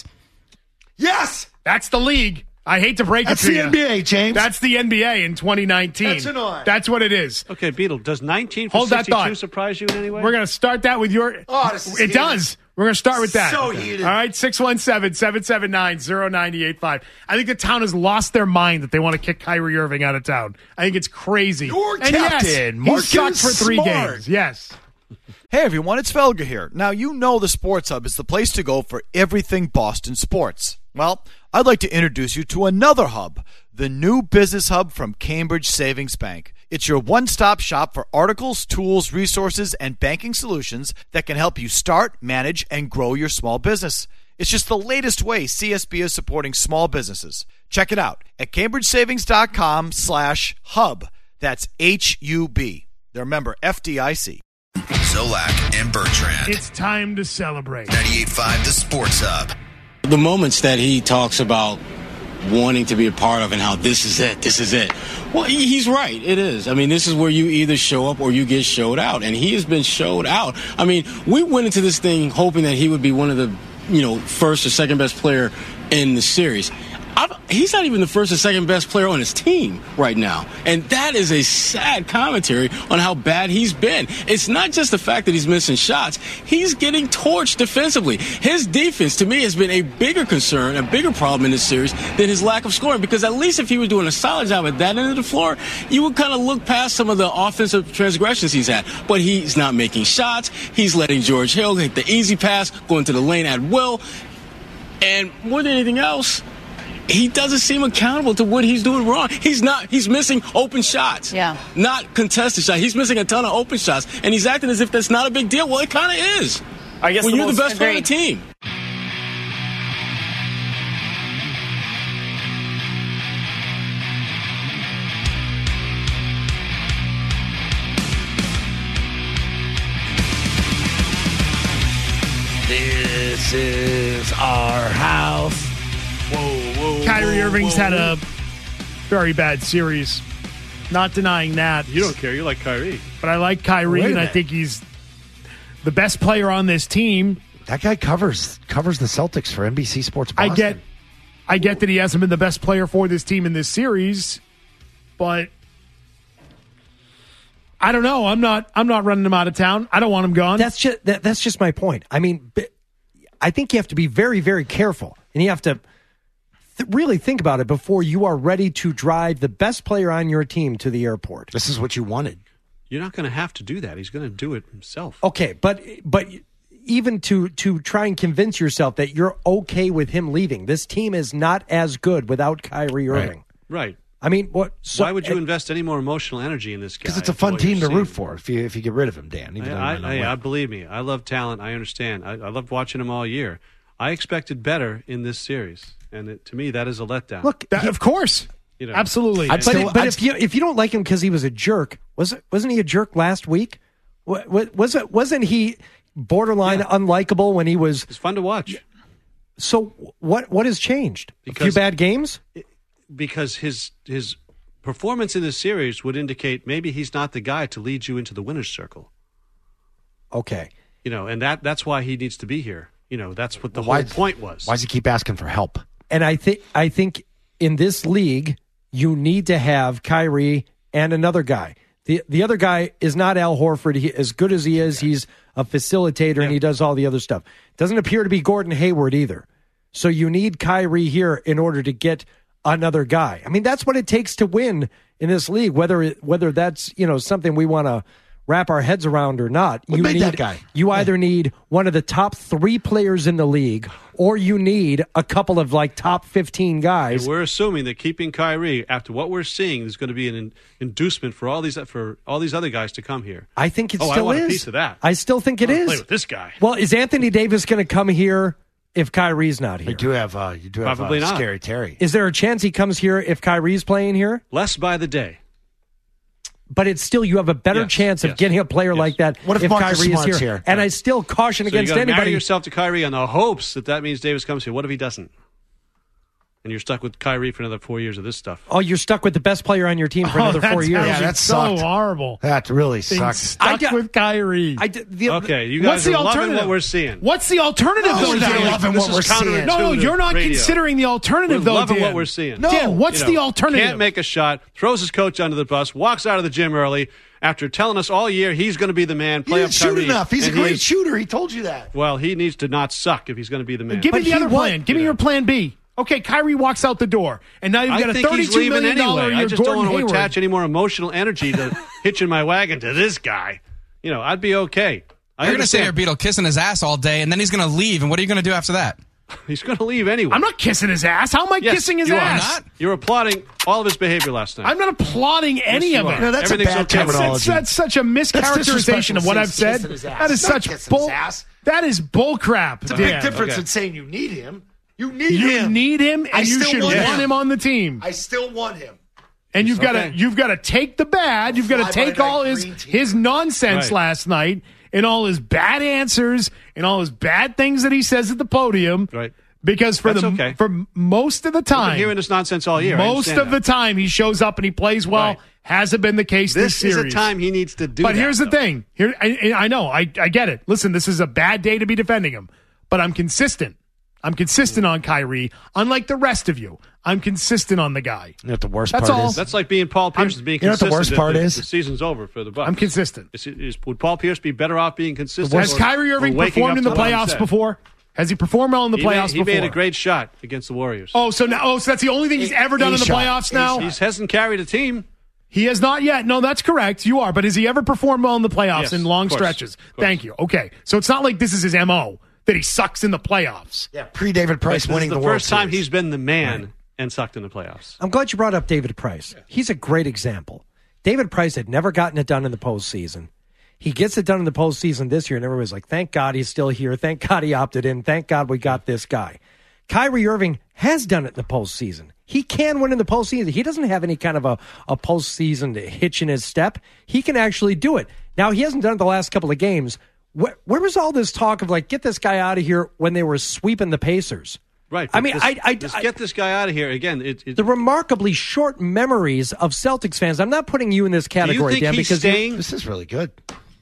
[SPEAKER 7] Yes.
[SPEAKER 4] That's the league. I hate to break
[SPEAKER 7] That's
[SPEAKER 4] it to
[SPEAKER 7] the
[SPEAKER 4] you.
[SPEAKER 7] N B A, James.
[SPEAKER 4] That's the N B A in twenty nineteen.
[SPEAKER 7] That's an eye.
[SPEAKER 4] That's what it is.
[SPEAKER 6] Okay, Beetle. Does nineteen for
[SPEAKER 4] Hold that
[SPEAKER 6] sixty-two
[SPEAKER 4] thought.
[SPEAKER 6] surprise you in any way?
[SPEAKER 4] We're going to start that with your.
[SPEAKER 7] Oh, this is
[SPEAKER 4] it
[SPEAKER 7] heated.
[SPEAKER 4] does. We're going to start with that.
[SPEAKER 7] So heated.
[SPEAKER 4] All right, six one seven, seven seven nine, zero nine eight five. I think the town has lost their mind that they want to kick Kyrie Irving out of town. I think it's crazy.
[SPEAKER 7] Your
[SPEAKER 4] and yes,
[SPEAKER 7] captain,
[SPEAKER 4] he
[SPEAKER 7] Marcus
[SPEAKER 4] sucked for three
[SPEAKER 7] Smart.
[SPEAKER 4] games. Yes.
[SPEAKER 1] Hey everyone, it's Felger here. Now you know the Sports Hub is the place to go for everything Boston sports. Well, I'd like to introduce you to another hub, the new business hub from Cambridge Savings Bank. It's your one-stop shop for articles, tools, resources, and banking solutions that can help you start, manage, and grow your small business. It's just the latest way C S B is supporting small businesses. Check it out at cambridgesavings.com slash hub. That's H U B. They're a member F D I C.
[SPEAKER 12] Zolak and Bertrand.
[SPEAKER 4] It's time to celebrate.
[SPEAKER 12] ninety-eight point five The Sports Hub.
[SPEAKER 13] The moments that he talks about wanting to be a part of and how this is it, this is it. Well, he- he's right. It is. I mean, this is where you either show up or you get showed out. And he has been showed out. I mean, we went into this thing hoping that he would be one of the, you know, first or second best player in the series. I've, he's not even the first or second best player on his team right now. And that is a sad commentary on how bad he's been. It's not just the fact that he's missing shots. He's getting torched defensively. His defense, to me, has been a bigger concern, a bigger problem in this series than his lack of scoring. Because at least if he was doing a solid job at that end of the floor, you would kind of look past some of the offensive transgressions he's had. But he's not making shots. He's letting George Hill hit the easy pass, going to the lane at will. And more than anything else, he doesn't seem accountable to what he's doing wrong. He's not. He's missing open shots.
[SPEAKER 14] Yeah.
[SPEAKER 13] Not contested shots. He's missing a ton of open shots, and he's acting as if that's not a big deal. Well, it kind of is.
[SPEAKER 14] I guess
[SPEAKER 13] when
[SPEAKER 14] the
[SPEAKER 13] you're the
[SPEAKER 14] most-
[SPEAKER 13] best player on the
[SPEAKER 14] agreed.
[SPEAKER 13] team.
[SPEAKER 7] This is our house. Whoa, whoa.
[SPEAKER 4] Kyrie
[SPEAKER 7] whoa,
[SPEAKER 4] Irving's
[SPEAKER 7] whoa,
[SPEAKER 4] had
[SPEAKER 7] whoa.
[SPEAKER 4] a very bad series. Not denying that.
[SPEAKER 6] You don't care. You like Kyrie.
[SPEAKER 4] But I like Kyrie,
[SPEAKER 7] Wait a
[SPEAKER 4] and I
[SPEAKER 7] minute.
[SPEAKER 4] think he's the best player on this team.
[SPEAKER 7] That guy covers covers the Celtics for N B C Sports Boston.
[SPEAKER 4] I get, I get that he hasn't been the best player for this team in this series, but I don't know. I'm not. I'm not running him out of town. I don't want him gone.
[SPEAKER 2] That's just that, that's just my point. I mean, b- I think you have to be very, very careful, and you have to th- really think about it before you are ready to drive the best player on your team to the airport.
[SPEAKER 7] This is what you wanted.
[SPEAKER 6] You're not going to have to do that. He's going to do it himself.
[SPEAKER 2] Okay, but but even to to try and convince yourself that you're okay with him leaving, this team is not as good without Kyrie Irving.
[SPEAKER 6] Right.
[SPEAKER 2] I mean, what? So,
[SPEAKER 6] Why would you invest any more emotional energy in this guy?
[SPEAKER 7] Because it's a
[SPEAKER 6] after
[SPEAKER 7] fun
[SPEAKER 6] what
[SPEAKER 7] team
[SPEAKER 6] you've
[SPEAKER 7] to
[SPEAKER 6] seen?
[SPEAKER 7] root for if you if you get rid of him, Dan. Even though
[SPEAKER 6] I,
[SPEAKER 7] you might not
[SPEAKER 6] I,
[SPEAKER 7] win.
[SPEAKER 6] I believe me. I love talent. I understand. I, I loved watching him all year. I expected better in this series, and it, to me, that is a letdown.
[SPEAKER 2] Look,
[SPEAKER 4] That-
[SPEAKER 2] he-
[SPEAKER 4] of course,
[SPEAKER 6] You know,
[SPEAKER 4] absolutely.
[SPEAKER 2] but
[SPEAKER 7] still-
[SPEAKER 2] but
[SPEAKER 7] I'd
[SPEAKER 2] if you if you don't like him because he was a jerk, was it, wasn't he a jerk last week? Wa- wa- Was it wasn't he borderline unlikable when he was?
[SPEAKER 6] it's fun to watch
[SPEAKER 2] So what what has changed? a few
[SPEAKER 6] Because-
[SPEAKER 2] bad games.
[SPEAKER 6] because his his performance in this series would indicate maybe he's not the guy to lead you into the winner's circle.
[SPEAKER 2] Okay.
[SPEAKER 6] You know, and that that's why he needs to be here. You know, that's what the
[SPEAKER 7] Why-
[SPEAKER 6] whole point was.
[SPEAKER 7] Why does he keep asking for help?
[SPEAKER 2] And I think I think in this league you need to have Kyrie and another guy. The the other guy is not Al Horford. He, as good as he is, he's a facilitator and he does all the other stuff. Doesn't appear to be Gordon Hayward either. So you need Kyrie here in order to get another guy. I mean, that's what it takes to win in this league. Whether it, whether that's you know something we want to wrap our heads around or not.
[SPEAKER 7] What
[SPEAKER 2] you
[SPEAKER 7] made
[SPEAKER 2] need
[SPEAKER 7] that guy?
[SPEAKER 2] You either need one of the top three players in the league, or you need a couple of like top fifteen guys.
[SPEAKER 6] And we're assuming that keeping Kyrie, after what we're seeing, is going to be an in- inducement for all these for all these other guys to come here.
[SPEAKER 2] I think it
[SPEAKER 6] oh,
[SPEAKER 2] still
[SPEAKER 6] I want
[SPEAKER 2] is.
[SPEAKER 6] a piece of that.
[SPEAKER 2] I still think it
[SPEAKER 6] I wanna
[SPEAKER 2] is.
[SPEAKER 6] play with this guy.
[SPEAKER 2] Well, is Anthony Davis going to come here if Kyrie's not here?
[SPEAKER 7] You do have uh, you do have
[SPEAKER 6] Probably
[SPEAKER 7] uh,
[SPEAKER 6] not.
[SPEAKER 7] Scary Terry.
[SPEAKER 2] Is there a chance he comes here if Kyrie's playing here?
[SPEAKER 6] Less by the day.
[SPEAKER 2] But it's still you have a better
[SPEAKER 6] Yes,
[SPEAKER 2] chance of
[SPEAKER 6] yes,
[SPEAKER 2] getting a player
[SPEAKER 6] yes.
[SPEAKER 2] like that
[SPEAKER 7] What if Marcus
[SPEAKER 2] Kyrie is
[SPEAKER 7] Smart's
[SPEAKER 2] here.
[SPEAKER 7] here?
[SPEAKER 2] And I still caution
[SPEAKER 6] So
[SPEAKER 2] against
[SPEAKER 6] you got to marry
[SPEAKER 2] anybody.
[SPEAKER 6] yourself to Kyrie on the hopes that that means Davis comes here. What if he doesn't? And you're stuck with Kyrie for another four years of this stuff.
[SPEAKER 2] Oh, you're stuck with the best player on your team for
[SPEAKER 4] Oh,
[SPEAKER 2] another
[SPEAKER 4] that
[SPEAKER 2] four years.
[SPEAKER 4] sounds
[SPEAKER 7] Yeah, that
[SPEAKER 4] so
[SPEAKER 7] sucked.
[SPEAKER 4] horrible.
[SPEAKER 7] That really
[SPEAKER 4] Being
[SPEAKER 7] sucks.
[SPEAKER 4] stuck
[SPEAKER 2] I d-
[SPEAKER 4] with Kyrie.
[SPEAKER 2] I did, the,
[SPEAKER 6] Okay, you
[SPEAKER 4] What's
[SPEAKER 6] guys
[SPEAKER 4] the
[SPEAKER 6] are loving
[SPEAKER 4] alternative?
[SPEAKER 6] what we're seeing.
[SPEAKER 4] What's the alternative?
[SPEAKER 7] No,
[SPEAKER 4] though,
[SPEAKER 7] we're not
[SPEAKER 4] Dan?
[SPEAKER 7] loving
[SPEAKER 6] This
[SPEAKER 7] what
[SPEAKER 6] is
[SPEAKER 7] we're seeing.
[SPEAKER 6] counterintuitive.
[SPEAKER 4] No, you're not
[SPEAKER 6] radio.
[SPEAKER 4] considering the alternative,
[SPEAKER 6] We're
[SPEAKER 4] though,
[SPEAKER 6] loving
[SPEAKER 4] Dan.
[SPEAKER 6] what we're seeing.
[SPEAKER 7] No.
[SPEAKER 4] Dan, what's
[SPEAKER 6] You
[SPEAKER 4] the
[SPEAKER 6] know,
[SPEAKER 4] alternative?
[SPEAKER 6] Can't make a shot, throws his coach under the bus, walks out of the gym early after telling us all year he's going to be the man.
[SPEAKER 7] He
[SPEAKER 6] Play
[SPEAKER 7] didn't
[SPEAKER 6] up
[SPEAKER 7] shoot
[SPEAKER 6] Kyrie,
[SPEAKER 7] enough. He's a
[SPEAKER 6] and he
[SPEAKER 7] great
[SPEAKER 6] is-
[SPEAKER 7] shooter. He told you that.
[SPEAKER 6] Well, he needs to not suck if he's going to be the man.
[SPEAKER 4] Give me
[SPEAKER 2] But
[SPEAKER 4] the
[SPEAKER 2] he
[SPEAKER 4] other
[SPEAKER 2] wa-
[SPEAKER 4] plan. Give me
[SPEAKER 6] you know.
[SPEAKER 4] your plan B. Okay, Kyrie walks out the door, and now you've
[SPEAKER 6] I
[SPEAKER 4] got a
[SPEAKER 6] think he's
[SPEAKER 4] thirty-two
[SPEAKER 6] leaving
[SPEAKER 4] million dollar
[SPEAKER 6] anyway. I
[SPEAKER 4] year
[SPEAKER 6] just
[SPEAKER 4] Gordon
[SPEAKER 6] don't want to
[SPEAKER 4] Hayward.
[SPEAKER 6] attach any more emotional energy to hitching my wagon to this guy. You know, I'd be okay. I
[SPEAKER 10] You're going to sit here,
[SPEAKER 6] understand.
[SPEAKER 10] Beetle, kissing his ass all day, and then he's going to leave. And what are you going to do after that?
[SPEAKER 6] He's going to leave anyway.
[SPEAKER 4] I'm not kissing his ass. How am I
[SPEAKER 6] Yes,
[SPEAKER 4] kissing his
[SPEAKER 6] you are
[SPEAKER 4] ass?
[SPEAKER 10] not.
[SPEAKER 6] You're applauding all of his behavior last night.
[SPEAKER 4] I'm not applauding any
[SPEAKER 6] Yes,
[SPEAKER 4] of
[SPEAKER 6] you
[SPEAKER 4] it.
[SPEAKER 6] are.
[SPEAKER 7] No, that's a
[SPEAKER 6] Everything's
[SPEAKER 7] bad
[SPEAKER 6] okay.
[SPEAKER 7] terminology.
[SPEAKER 4] That's, that's such a mischaracterization of what I've said.
[SPEAKER 7] Kissing his ass.
[SPEAKER 4] That is
[SPEAKER 7] Not
[SPEAKER 4] such
[SPEAKER 7] kissing
[SPEAKER 4] bull.
[SPEAKER 7] his ass.
[SPEAKER 4] That is bull crap.
[SPEAKER 7] It's a
[SPEAKER 4] Dan.
[SPEAKER 7] big difference
[SPEAKER 6] okay.
[SPEAKER 7] in saying you need him. You need
[SPEAKER 4] You
[SPEAKER 7] him.
[SPEAKER 4] need him, and
[SPEAKER 7] I
[SPEAKER 4] you
[SPEAKER 7] still
[SPEAKER 4] should
[SPEAKER 7] want
[SPEAKER 4] want
[SPEAKER 7] him.
[SPEAKER 4] him on the team.
[SPEAKER 7] I still want him.
[SPEAKER 4] And you've got to
[SPEAKER 6] Okay.
[SPEAKER 4] you've got to take the bad. You've got to take
[SPEAKER 7] Fly-by-night
[SPEAKER 4] all his
[SPEAKER 7] green tea.
[SPEAKER 4] his nonsense
[SPEAKER 6] Right.
[SPEAKER 4] last night and all his bad answers and all his bad things that he says at the podium.
[SPEAKER 6] Right.
[SPEAKER 4] Because for
[SPEAKER 6] That's
[SPEAKER 4] the
[SPEAKER 6] okay.
[SPEAKER 4] for most of the
[SPEAKER 6] I've been
[SPEAKER 4] time,
[SPEAKER 6] hearing this nonsense all year. I
[SPEAKER 4] most
[SPEAKER 6] understand
[SPEAKER 4] of the
[SPEAKER 6] that.
[SPEAKER 4] time he shows up and he plays well.
[SPEAKER 6] Right.
[SPEAKER 4] Hasn't been the case this,
[SPEAKER 6] This is
[SPEAKER 4] series.
[SPEAKER 6] a time he needs to do
[SPEAKER 4] But
[SPEAKER 6] that,
[SPEAKER 4] here's the
[SPEAKER 6] though.
[SPEAKER 4] thing. Here, I, I know, I, I get it. Listen, this is a bad day to be defending him, but I'm consistent. I'm consistent on Kyrie, unlike the rest of you. I'm consistent on the guy.
[SPEAKER 7] You know what the worst
[SPEAKER 4] That's
[SPEAKER 7] part
[SPEAKER 4] all.
[SPEAKER 7] is?
[SPEAKER 6] That's like being Paul Pierce
[SPEAKER 4] I'm-
[SPEAKER 6] being
[SPEAKER 7] you know what the
[SPEAKER 6] consistent.
[SPEAKER 7] worst
[SPEAKER 6] if
[SPEAKER 7] part
[SPEAKER 6] the,
[SPEAKER 7] is?
[SPEAKER 6] The season's over for the Bucks.
[SPEAKER 4] I'm consistent.
[SPEAKER 6] Is, is, would Paul Pierce be better off being consistent?
[SPEAKER 4] Has
[SPEAKER 6] or-
[SPEAKER 4] Kyrie
[SPEAKER 6] or
[SPEAKER 4] Irving
[SPEAKER 6] waking
[SPEAKER 4] performed
[SPEAKER 6] up
[SPEAKER 4] in the
[SPEAKER 6] to what he
[SPEAKER 4] playoffs
[SPEAKER 6] said?
[SPEAKER 4] before? Has he performed well in the
[SPEAKER 6] He
[SPEAKER 4] playoffs
[SPEAKER 6] made, he
[SPEAKER 4] before?
[SPEAKER 6] made a great shot against the Warriors.
[SPEAKER 4] Oh, so now, oh, so that's the only thing he's
[SPEAKER 7] A-
[SPEAKER 4] ever done
[SPEAKER 7] a
[SPEAKER 4] in the
[SPEAKER 7] shot.
[SPEAKER 4] playoffs
[SPEAKER 7] A
[SPEAKER 4] now.
[SPEAKER 6] He hasn't carried a team.
[SPEAKER 4] He has not yet. No, that's correct. You are, but has he ever performed well in the playoffs
[SPEAKER 6] Yes,
[SPEAKER 4] in long
[SPEAKER 6] of course.
[SPEAKER 4] stretches?
[SPEAKER 6] Of course.
[SPEAKER 4] Thank you. Okay, so it's not like this is his M O that he sucks in the playoffs.
[SPEAKER 7] Yeah, pre David Price
[SPEAKER 6] This is
[SPEAKER 7] winning
[SPEAKER 6] the,
[SPEAKER 7] the, World
[SPEAKER 6] first time
[SPEAKER 7] Series.
[SPEAKER 6] he's been the man and sucked in the playoffs.
[SPEAKER 2] I'm glad you brought up David Price. He's a great example. David Price had never gotten it done in the postseason. He gets it done in the postseason this year, and everybody's like, thank God he's still here. Thank God he opted in. Thank God we got this guy. Kyrie Irving has done it in the postseason. He can win in the postseason. He doesn't have any kind of a, a postseason hitch in his step. He can actually do it. Now, he hasn't done it the last couple of games. Where, where was all this talk of, like, get this guy out of here when they were sweeping the Pacers?
[SPEAKER 6] Right.
[SPEAKER 2] I mean,
[SPEAKER 6] this,
[SPEAKER 2] I, I,
[SPEAKER 6] just
[SPEAKER 2] I
[SPEAKER 6] get this guy out of here again. It, it,
[SPEAKER 2] the remarkably short memories of Celtics fans. I'm not putting you in this category,
[SPEAKER 6] do you think
[SPEAKER 2] Dan,
[SPEAKER 6] he's
[SPEAKER 2] because
[SPEAKER 6] staying?
[SPEAKER 7] This is really good.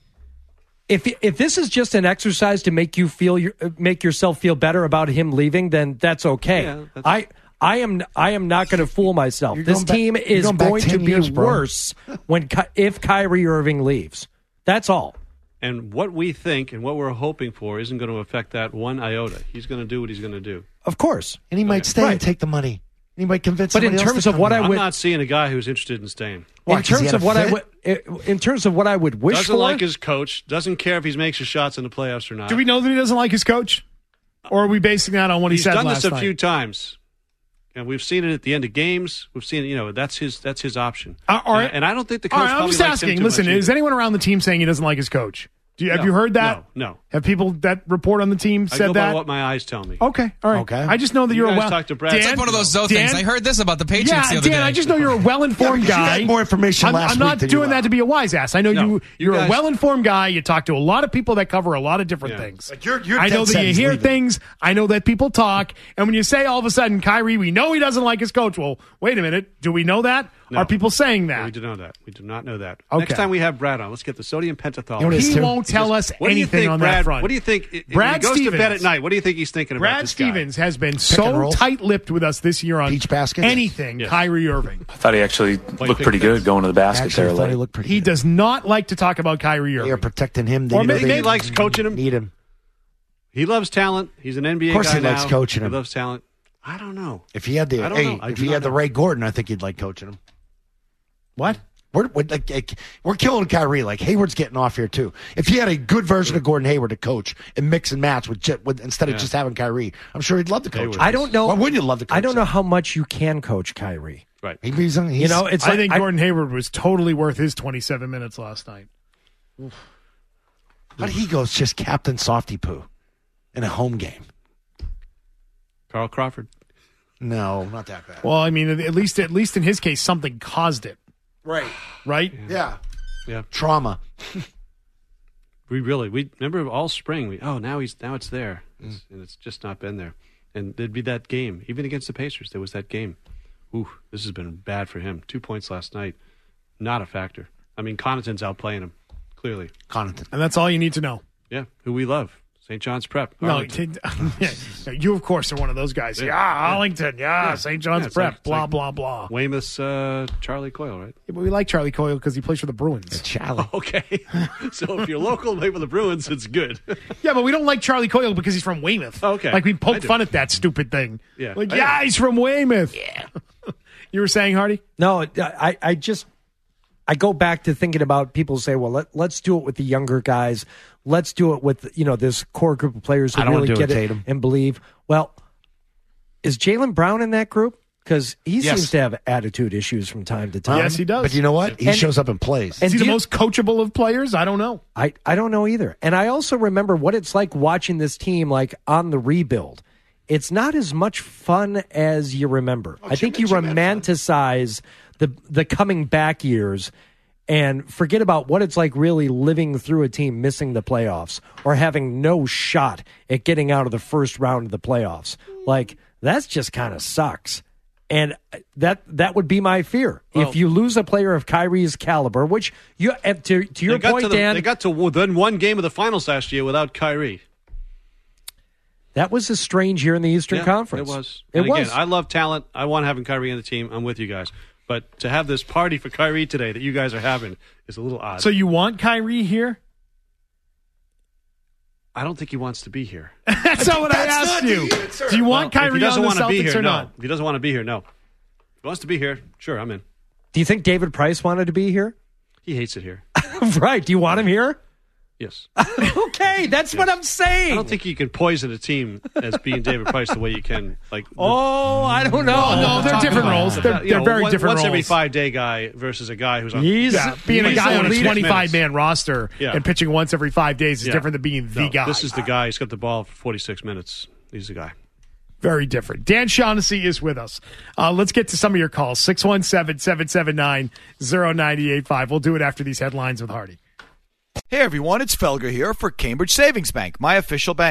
[SPEAKER 2] If if this is just an exercise to make you feel your, make yourself feel better about him leaving, then that's okay.
[SPEAKER 6] Yeah, that's-
[SPEAKER 2] I I am I am not going to fool myself.
[SPEAKER 7] You're
[SPEAKER 2] This
[SPEAKER 7] going back-
[SPEAKER 2] team
[SPEAKER 7] you're
[SPEAKER 2] is
[SPEAKER 7] going back
[SPEAKER 2] going to
[SPEAKER 7] ten
[SPEAKER 2] be
[SPEAKER 7] years, bro.
[SPEAKER 2] worse when Ky- if Kyrie Irving leaves. That's all.
[SPEAKER 6] And what we think and what we're hoping for isn't going to affect that one iota. He's going to do what he's going to do.
[SPEAKER 2] Of course.
[SPEAKER 7] And he might
[SPEAKER 6] Okay.
[SPEAKER 7] stay
[SPEAKER 2] Right.
[SPEAKER 7] and take the money. And he might convince
[SPEAKER 2] But in
[SPEAKER 7] somebody else
[SPEAKER 2] terms
[SPEAKER 7] to
[SPEAKER 2] of
[SPEAKER 7] come
[SPEAKER 2] what
[SPEAKER 7] here.
[SPEAKER 2] I
[SPEAKER 6] I'm
[SPEAKER 2] would-
[SPEAKER 6] not seeing a guy who's interested in staying.
[SPEAKER 7] Why,
[SPEAKER 2] in
[SPEAKER 7] 'cause he
[SPEAKER 2] terms
[SPEAKER 7] had
[SPEAKER 2] of
[SPEAKER 7] a
[SPEAKER 2] what I
[SPEAKER 7] fit?
[SPEAKER 2] would in terms of what I would wish
[SPEAKER 6] Doesn't
[SPEAKER 2] for,
[SPEAKER 6] like his coach. Doesn't care if he makes his shots in the playoffs or not.
[SPEAKER 4] Do we know that he doesn't like his coach? Or are we basing that on what he
[SPEAKER 6] He's
[SPEAKER 4] said
[SPEAKER 6] done
[SPEAKER 4] last
[SPEAKER 6] this a
[SPEAKER 4] night?
[SPEAKER 6] few times, and we've seen it at the end of games. We've seen it. You know, that's his. That's his option.
[SPEAKER 4] Uh, all right.
[SPEAKER 6] and, and I don't think the coach.
[SPEAKER 4] All right, I'm
[SPEAKER 6] probably
[SPEAKER 4] just
[SPEAKER 6] likes him
[SPEAKER 4] asking.
[SPEAKER 6] too
[SPEAKER 4] Listen,
[SPEAKER 6] much
[SPEAKER 4] is
[SPEAKER 6] either.
[SPEAKER 4] anyone around the team saying he doesn't like his coach? Do you, have
[SPEAKER 6] No.
[SPEAKER 4] you heard that?
[SPEAKER 6] No, no.
[SPEAKER 4] Have people that report on the team
[SPEAKER 6] I
[SPEAKER 4] said
[SPEAKER 6] go
[SPEAKER 4] that?
[SPEAKER 6] by what my eyes tell me.
[SPEAKER 4] Okay, all right.
[SPEAKER 7] Okay.
[SPEAKER 4] I just know that
[SPEAKER 6] You
[SPEAKER 4] you're
[SPEAKER 6] guys
[SPEAKER 4] a well.
[SPEAKER 6] talk to Brad.
[SPEAKER 4] Dan,
[SPEAKER 10] It's like one of those Zoe
[SPEAKER 4] Dan,
[SPEAKER 10] things. I heard this about the Patriots
[SPEAKER 4] yeah,
[SPEAKER 10] the other
[SPEAKER 4] Dan,
[SPEAKER 10] day.
[SPEAKER 4] I just know you're a well-informed
[SPEAKER 7] Yeah, 'cause you
[SPEAKER 4] guy.
[SPEAKER 7] had more information
[SPEAKER 4] I'm,
[SPEAKER 7] last
[SPEAKER 4] I'm
[SPEAKER 7] week
[SPEAKER 4] not
[SPEAKER 7] than you
[SPEAKER 4] doing that
[SPEAKER 7] have.
[SPEAKER 4] to be a wise ass. I know
[SPEAKER 6] No,
[SPEAKER 4] you.
[SPEAKER 6] you
[SPEAKER 4] You're
[SPEAKER 6] guys-
[SPEAKER 4] a well-informed guy. You talk to a lot of people that cover a lot of different
[SPEAKER 6] Yeah.
[SPEAKER 4] things.
[SPEAKER 7] Like, you're- you're
[SPEAKER 4] I know
[SPEAKER 7] dead
[SPEAKER 4] that
[SPEAKER 7] set
[SPEAKER 4] you
[SPEAKER 7] he's
[SPEAKER 4] hear
[SPEAKER 7] leaving.
[SPEAKER 4] things. I know that people talk. And when you say all of a sudden, Kyrie, we know he doesn't like his coach. Well, wait a minute. Do we know that?
[SPEAKER 6] No.
[SPEAKER 4] Are people saying
[SPEAKER 6] No,
[SPEAKER 4] that?
[SPEAKER 6] we do know that. We do not know that.
[SPEAKER 4] Okay.
[SPEAKER 6] Next time we have Brad on, let's get the sodium pentothal.
[SPEAKER 7] You know what it is,
[SPEAKER 4] He
[SPEAKER 7] too?
[SPEAKER 4] won't tell us
[SPEAKER 6] What do you
[SPEAKER 4] anything
[SPEAKER 6] think,
[SPEAKER 4] on
[SPEAKER 6] Brad,
[SPEAKER 4] that front.
[SPEAKER 6] What do you think? i-
[SPEAKER 4] Brad
[SPEAKER 6] when he goes to bed
[SPEAKER 4] Stevens.
[SPEAKER 6] at night, what do you think he's thinking about?
[SPEAKER 4] Brad
[SPEAKER 6] this guy?
[SPEAKER 4] Stevens has been
[SPEAKER 7] and
[SPEAKER 4] so
[SPEAKER 7] roll?
[SPEAKER 4] tight-lipped with us this year on
[SPEAKER 7] Peach baskets?
[SPEAKER 4] anything
[SPEAKER 6] Yes.
[SPEAKER 4] Kyrie Irving.
[SPEAKER 11] I thought he actually
[SPEAKER 6] you
[SPEAKER 11] looked
[SPEAKER 6] picked
[SPEAKER 11] pretty
[SPEAKER 6] this?
[SPEAKER 11] good going to the basket
[SPEAKER 7] Actually, I
[SPEAKER 11] there
[SPEAKER 7] thought he
[SPEAKER 11] late.
[SPEAKER 7] looked pretty
[SPEAKER 4] He
[SPEAKER 7] good.
[SPEAKER 4] does not like to talk about Kyrie
[SPEAKER 7] They are
[SPEAKER 4] Irving.
[SPEAKER 7] protecting him. They
[SPEAKER 4] Or
[SPEAKER 7] know
[SPEAKER 4] maybe
[SPEAKER 7] they
[SPEAKER 6] he likes coaching him.
[SPEAKER 7] Need him.
[SPEAKER 6] He loves talent. He's an N B A
[SPEAKER 7] Of course
[SPEAKER 6] guy
[SPEAKER 7] he likes
[SPEAKER 6] now.
[SPEAKER 7] coaching him.
[SPEAKER 6] He loves talent. I don't know.
[SPEAKER 7] If he had the
[SPEAKER 6] I don't
[SPEAKER 7] hey,
[SPEAKER 6] know. I
[SPEAKER 7] if
[SPEAKER 6] do
[SPEAKER 7] he
[SPEAKER 6] not
[SPEAKER 7] had the
[SPEAKER 6] know.
[SPEAKER 7] Ray Gordon, I think he'd like coaching him.
[SPEAKER 4] What?
[SPEAKER 7] We're we're, like, like, we're killing Kyrie. Like Hayward's getting off here too. If he had a good version of Gordon Hayward to coach and mix and match with, Jet- with instead of
[SPEAKER 6] Yeah.
[SPEAKER 7] just having Kyrie, I'm sure he'd love to coach.
[SPEAKER 6] Hayward.
[SPEAKER 7] him.
[SPEAKER 2] I don't know.
[SPEAKER 7] Why wouldn't you love to coach?
[SPEAKER 2] I don't know
[SPEAKER 7] him?
[SPEAKER 2] how much you can coach Kyrie.
[SPEAKER 6] Right.
[SPEAKER 7] He- he's, he's,
[SPEAKER 2] You know, it's
[SPEAKER 4] I
[SPEAKER 2] like,
[SPEAKER 4] think Gordon Hayward was totally worth his twenty-seven minutes last night.
[SPEAKER 7] how did he go just Captain Softy Poo in a home game?
[SPEAKER 6] Carl Crawford.
[SPEAKER 7] No, not that bad.
[SPEAKER 4] Well, I mean, at least at least in his case, something caused it,
[SPEAKER 7] Right.
[SPEAKER 4] right?
[SPEAKER 7] Yeah.
[SPEAKER 6] Yeah.
[SPEAKER 7] Trauma.
[SPEAKER 6] We really we remember all spring. We oh now he's now it's there, it's, and it's just not been there. And there'd be that game even against the Pacers. There was that game. Ooh, this has been bad for him. Two points last night, not a factor. I mean, Connaughton's outplaying him clearly.
[SPEAKER 7] Connaughton.
[SPEAKER 4] And that's all you need to know.
[SPEAKER 6] Yeah, who we love, Saint John's Prep.
[SPEAKER 4] No,
[SPEAKER 6] Arlington.
[SPEAKER 4] yeah, you of course are one of those guys. Yeah, Arlington. Yeah,
[SPEAKER 6] Yeah.
[SPEAKER 4] Saint John's
[SPEAKER 6] Yeah, it's
[SPEAKER 4] Prep.
[SPEAKER 6] like- it's
[SPEAKER 4] blah
[SPEAKER 6] like-
[SPEAKER 4] blah blah.
[SPEAKER 6] Weymouth's uh, Charlie Coyle, right?
[SPEAKER 4] Yeah, but we like Charlie Coyle because he plays for the Bruins.
[SPEAKER 7] Charlie.
[SPEAKER 6] Okay, so if you're local and play for the Bruins, it's good.
[SPEAKER 4] Yeah, but we don't like Charlie Coyle because he's from Weymouth.
[SPEAKER 6] Okay.
[SPEAKER 4] Like we
[SPEAKER 6] I
[SPEAKER 4] poke
[SPEAKER 6] do.
[SPEAKER 4] fun at that stupid thing.
[SPEAKER 6] Yeah.
[SPEAKER 4] Like,
[SPEAKER 6] I
[SPEAKER 4] yeah,
[SPEAKER 6] know.
[SPEAKER 4] he's from Weymouth. Yeah. You were saying, Hardy?
[SPEAKER 2] No, I, I just I go back to thinking about people say, well, let, let's do it with the younger guys. Let's do it with, you know, this core group of players who
[SPEAKER 7] I don't
[SPEAKER 2] really
[SPEAKER 7] wanna do it,
[SPEAKER 2] get it
[SPEAKER 7] Tatum.
[SPEAKER 2] and believe. Well, is Jaylen Brown in that group? Because he
[SPEAKER 7] Yes.
[SPEAKER 2] seems to have attitude issues from time to time.
[SPEAKER 4] Yes, he does.
[SPEAKER 7] But you know what? He
[SPEAKER 2] And-
[SPEAKER 7] shows up and plays.
[SPEAKER 2] and
[SPEAKER 4] Is he
[SPEAKER 2] do
[SPEAKER 4] the
[SPEAKER 2] you-
[SPEAKER 4] most coachable of players? I don't know.
[SPEAKER 2] I, I don't know either. And I also remember what it's like watching this team like on the rebuild. It's not as much fun as you remember. I think you romanticize the the coming back years and forget about what it's like really living through a team missing the playoffs or having no shot at getting out of the first round of the playoffs. Like that's just kind of sucks. And that that would be my fear.
[SPEAKER 6] Well-
[SPEAKER 2] if you lose a player of Kyrie's caliber, which you uh, to to your
[SPEAKER 6] they got
[SPEAKER 2] point,
[SPEAKER 6] to the,
[SPEAKER 2] Dan,
[SPEAKER 6] they got to within one game of the finals last year without Kyrie.
[SPEAKER 2] that was a strange year in the Eastern
[SPEAKER 6] Yeah,
[SPEAKER 2] Conference.
[SPEAKER 6] It was.
[SPEAKER 2] It
[SPEAKER 6] And
[SPEAKER 2] was.
[SPEAKER 6] again, I love talent. I want having Kyrie on the team. I'm with you guys. But to have this party for Kyrie today that you guys are having is a little odd.
[SPEAKER 4] So you want Kyrie here?
[SPEAKER 6] I don't think he wants to be here.
[SPEAKER 4] That's not what I
[SPEAKER 7] That's
[SPEAKER 4] asked
[SPEAKER 7] not
[SPEAKER 4] you.
[SPEAKER 7] the answer.
[SPEAKER 4] Do you want
[SPEAKER 6] If
[SPEAKER 4] Kyrie
[SPEAKER 6] he doesn't
[SPEAKER 4] on the
[SPEAKER 6] want to be
[SPEAKER 4] Celtics
[SPEAKER 6] here,
[SPEAKER 4] or
[SPEAKER 6] no.
[SPEAKER 4] not?
[SPEAKER 6] If he doesn't want to be here, no. If he wants to be here, sure, I'm in.
[SPEAKER 2] Do you think David Price wanted to be here?
[SPEAKER 6] He hates it here.
[SPEAKER 2] Right. Do you want him here?
[SPEAKER 6] Yes.
[SPEAKER 2] Okay, that's what I'm saying.
[SPEAKER 6] I don't think you can poison a team as being David Price the way you can. Like,
[SPEAKER 2] Oh, I don't know.
[SPEAKER 4] Oh, no, they're different roles. They're,
[SPEAKER 6] you
[SPEAKER 4] they're
[SPEAKER 6] know,
[SPEAKER 4] very
[SPEAKER 6] one-
[SPEAKER 4] different
[SPEAKER 6] once
[SPEAKER 4] roles.
[SPEAKER 6] every five day guy versus a guy who's on.
[SPEAKER 2] He's
[SPEAKER 4] Yeah, being a
[SPEAKER 2] he's
[SPEAKER 4] guy
[SPEAKER 2] the
[SPEAKER 4] on a
[SPEAKER 2] leader.
[SPEAKER 4] twenty-five man roster
[SPEAKER 6] Yeah.
[SPEAKER 4] and pitching once every five days is
[SPEAKER 6] Yeah.
[SPEAKER 4] different than being the
[SPEAKER 6] No,
[SPEAKER 4] guy.
[SPEAKER 6] This is the guy. He's got the ball for forty-six minutes. He's the guy.
[SPEAKER 4] Very different. Dan Shaughnessy is with us. Uh, let's get to some of your calls. six one seven, seven seven nine, zero nine eight five. We'll do it after these headlines with Hardy.
[SPEAKER 1] Hey everyone, it's Felger here for Cambridge Savings Bank, my official bank.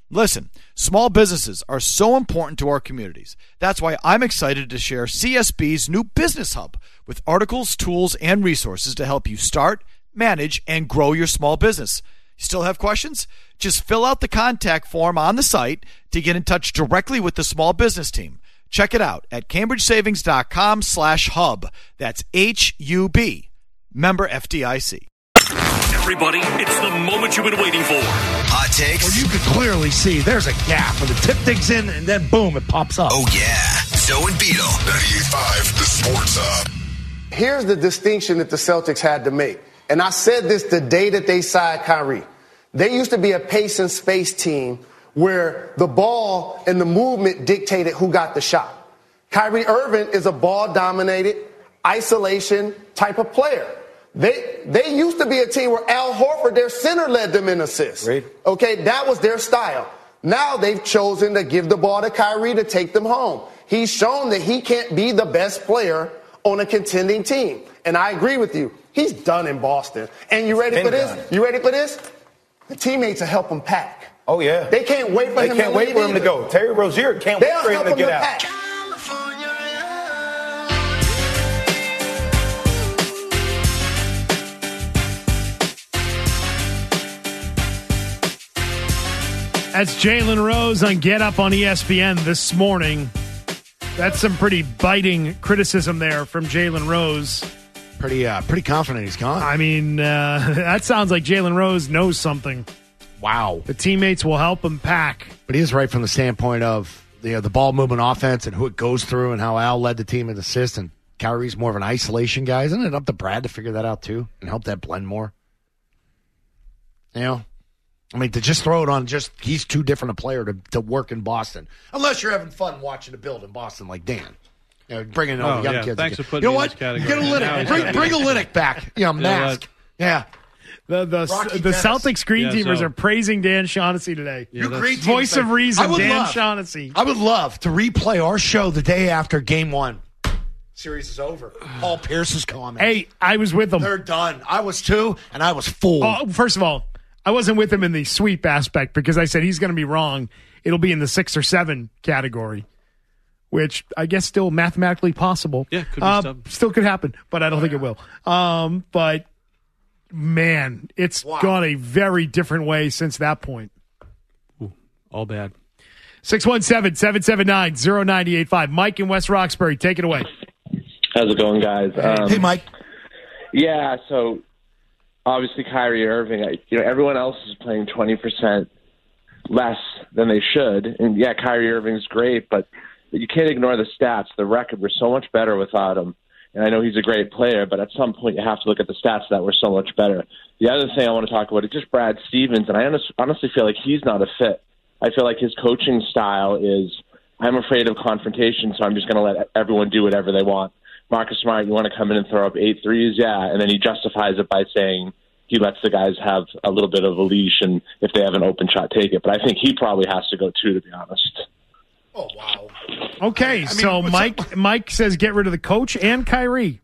[SPEAKER 1] Listen, small businesses are so important to our communities. That's why I'm excited to share C S B's new Business Hub with articles, tools, and resources to help you start, manage, and grow your small business. You still have questions? Just fill out the contact form on the site to get in touch directly with the small business team. Check it out at cambridgesavings.com slash hub. That's H U B. Member F D I C.
[SPEAKER 14] Everybody, it's the moment you've been waiting for.
[SPEAKER 12] Hot takes.
[SPEAKER 7] Well, you can clearly see there's a gap when the tip digs in and then boom, it pops up.
[SPEAKER 12] Oh, yeah. Zoe and Beetle.
[SPEAKER 15] ninety-eight point five, the Sports Hub. Here's the distinction that the Celtics had to make. And I said this the day that they signed Kyrie. They used to be a pace and space team where the ball and the movement dictated who got the shot. Kyrie Irving is a ball-dominated, isolation type of player. They they used to be a team where Al Horford, their center, led them in assists. Right. Okay, that was their style. Now they've chosen to give the ball to Kyrie to take them home. He's shown that he can't be the best player on a contending team. And I agree with you. He's done in Boston. And you ready for this? Done. You ready for this? The teammates will help him pack.
[SPEAKER 16] Oh, yeah.
[SPEAKER 15] They can't wait for
[SPEAKER 16] they
[SPEAKER 15] him to
[SPEAKER 16] They can't wait for him to go. Terry Rozier can't
[SPEAKER 15] They'll
[SPEAKER 16] wait for him to get out.
[SPEAKER 15] Pack.
[SPEAKER 4] That's Jalen Rose on Get Up on E S P N this morning. That's some pretty biting criticism there from Jalen Rose.
[SPEAKER 7] Pretty uh, pretty confident he's gone.
[SPEAKER 4] I mean, uh, that sounds like Jalen Rose knows something.
[SPEAKER 7] Wow.
[SPEAKER 4] The teammates will help him pack.
[SPEAKER 7] But he is right from the standpoint of you know, the ball movement offense and who it goes through and how Al led the team in assists. And Kyrie's more of an isolation guy. Isn't it up to Brad to figure that out too and help that blend more? You know? I mean, to just throw it on just, he's too different a player to, to work in Boston. Unless you're having fun watching a build in Boston like Dan. You know, bringing all
[SPEAKER 6] oh,
[SPEAKER 7] the young
[SPEAKER 6] yeah.
[SPEAKER 7] kids.
[SPEAKER 6] Thanks
[SPEAKER 7] again.
[SPEAKER 6] for putting
[SPEAKER 7] you know
[SPEAKER 6] me
[SPEAKER 7] what?
[SPEAKER 6] in this category.
[SPEAKER 7] Get a Linux. Bring, bring a Linux back. You know, mask.
[SPEAKER 4] You know
[SPEAKER 7] yeah.
[SPEAKER 4] The the, the Celtics Green
[SPEAKER 6] yeah,
[SPEAKER 4] Teamers
[SPEAKER 6] so.
[SPEAKER 4] are praising Dan Shaughnessy today.
[SPEAKER 7] Yeah, you great
[SPEAKER 4] Voice of reason,
[SPEAKER 7] I would
[SPEAKER 4] Dan
[SPEAKER 7] love,
[SPEAKER 4] Shaughnessy.
[SPEAKER 7] I would love to replay our show the day after game one. Series is over. Paul Pierce's comments.
[SPEAKER 4] Hey, I was with them.
[SPEAKER 7] They're done. I was too, and I was fooled.
[SPEAKER 4] Oh, first of all, I wasn't with him in the sweep aspect because I said he's going to be wrong. It'll be in the six or seven category, which I guess still mathematically possible.
[SPEAKER 6] Yeah, could be
[SPEAKER 4] uh,
[SPEAKER 6] stub.
[SPEAKER 4] Still could happen, but I don't oh, think yeah. it will. Um, but, man, it's wow. gone a very different way since that point.
[SPEAKER 6] Ooh, all bad.
[SPEAKER 4] six one seven, seven seven nine, zero nine eight five. Mike in West Roxbury, take it away.
[SPEAKER 17] How's it going, guys? Um,
[SPEAKER 7] hey, Mike.
[SPEAKER 17] Yeah, so obviously Kyrie Irving, I, you know, everyone else is playing twenty percent less than they should. And, yeah, Kyrie Irving's great, but you can't ignore the stats. The record, we're so much better without him. And I know he's a great player, but at some point you have to look at the stats that were so much better. The other thing I want to talk about is just Brad Stevens, and I honestly feel like he's not a fit. I feel like his coaching style is, I'm afraid of confrontation, so I'm just going to let everyone do whatever they want. Marcus Smart, you want to come in and throw up eight threes? Yeah. And then he justifies it by saying he lets the guys have a little bit of a leash, and if they have an open shot, take it. But I think he probably has to go too, to be honest.
[SPEAKER 7] Oh, wow.
[SPEAKER 4] Okay, I mean, so Mike up? Mike says get rid of the coach and Kyrie.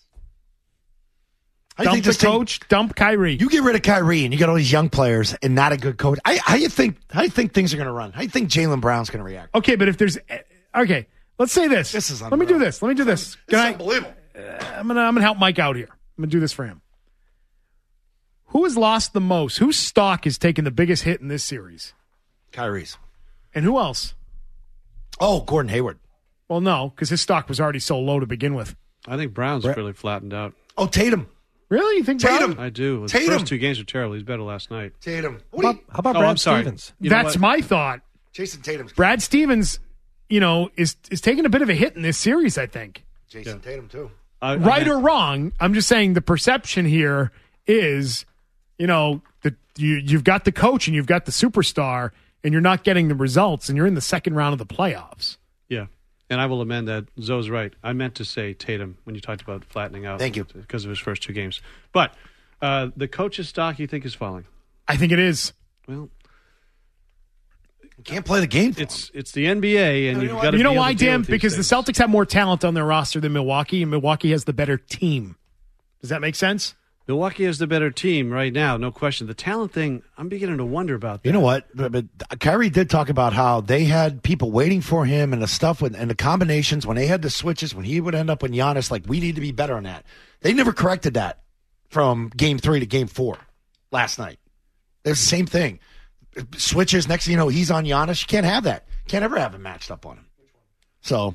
[SPEAKER 7] I
[SPEAKER 4] dump
[SPEAKER 7] think
[SPEAKER 4] the
[SPEAKER 7] thing,
[SPEAKER 4] coach, dump Kyrie.
[SPEAKER 7] You get rid of Kyrie, and you got all these young players and not a good coach. I, how you think? How you think things are going to run? How you think Jaylen Brown's going to react?
[SPEAKER 4] Okay, but if there's okay, let's say this.
[SPEAKER 7] This is
[SPEAKER 4] Let me do this. Let me do this.
[SPEAKER 7] This is
[SPEAKER 4] I,
[SPEAKER 7] unbelievable.
[SPEAKER 4] Uh, I'm gonna I'm gonna help Mike out here. I'm gonna do this for him. Who has lost the most? Whose stock is taking the biggest hit in this series?
[SPEAKER 7] Kyrie's.
[SPEAKER 4] And who else?
[SPEAKER 7] Oh, Gordon Hayward.
[SPEAKER 4] Well, no, because his stock was already so low to begin with.
[SPEAKER 6] I think Brown's Brett. really flattened out.
[SPEAKER 7] Oh, Tatum.
[SPEAKER 4] Really? You think
[SPEAKER 7] Tatum?
[SPEAKER 4] Brown?
[SPEAKER 6] I do. The
[SPEAKER 7] Tatum.
[SPEAKER 6] first two games were terrible. He's better last night.
[SPEAKER 7] Tatum.
[SPEAKER 2] How about, how about
[SPEAKER 6] oh,
[SPEAKER 2] Brad
[SPEAKER 6] I'm sorry.
[SPEAKER 2] Stevens?
[SPEAKER 6] You
[SPEAKER 4] That's my thought.
[SPEAKER 7] Jason Tatum's.
[SPEAKER 4] Brad Stevens, you know, is is taking a bit of a hit in this series, I think.
[SPEAKER 7] Jason yeah. Tatum, too.
[SPEAKER 6] I,
[SPEAKER 4] right
[SPEAKER 6] I
[SPEAKER 4] or wrong, I'm just saying the perception here is, you know, that you, you've got the coach and you've got the superstar, and you're not getting the results, and you're in the second round of the playoffs.
[SPEAKER 6] Yeah. And I will amend that. Zoe's right. I meant to say Tatum when you talked about flattening out.
[SPEAKER 7] Thank you.
[SPEAKER 6] Because of his first two games. But uh, the coach's stock, you think, is falling?
[SPEAKER 4] I think it is.
[SPEAKER 6] Well,
[SPEAKER 7] you can't play the game.
[SPEAKER 6] It's it's the N B A, and
[SPEAKER 7] no,
[SPEAKER 6] you've
[SPEAKER 7] you know
[SPEAKER 6] got to
[SPEAKER 4] You know
[SPEAKER 6] be able
[SPEAKER 4] why,
[SPEAKER 6] to deal
[SPEAKER 4] Dan?
[SPEAKER 6] with these
[SPEAKER 4] Because
[SPEAKER 6] things.
[SPEAKER 4] the Celtics have more talent on their roster than Milwaukee, and Milwaukee has the better team. Does that make sense?
[SPEAKER 6] Milwaukee is the better team right now, no question. The talent thing, I'm beginning to wonder about that.
[SPEAKER 7] You know what? But, but Kyrie did talk about how they had people waiting for him and the stuff with, and the combinations when they had the switches, when he would end up with Giannis, like, we need to be better on that. They never corrected that from game three to game four last night. It's the same thing. Switches, next thing you know, he's on Giannis. You can't have that. Can't ever have it matched up on him. So,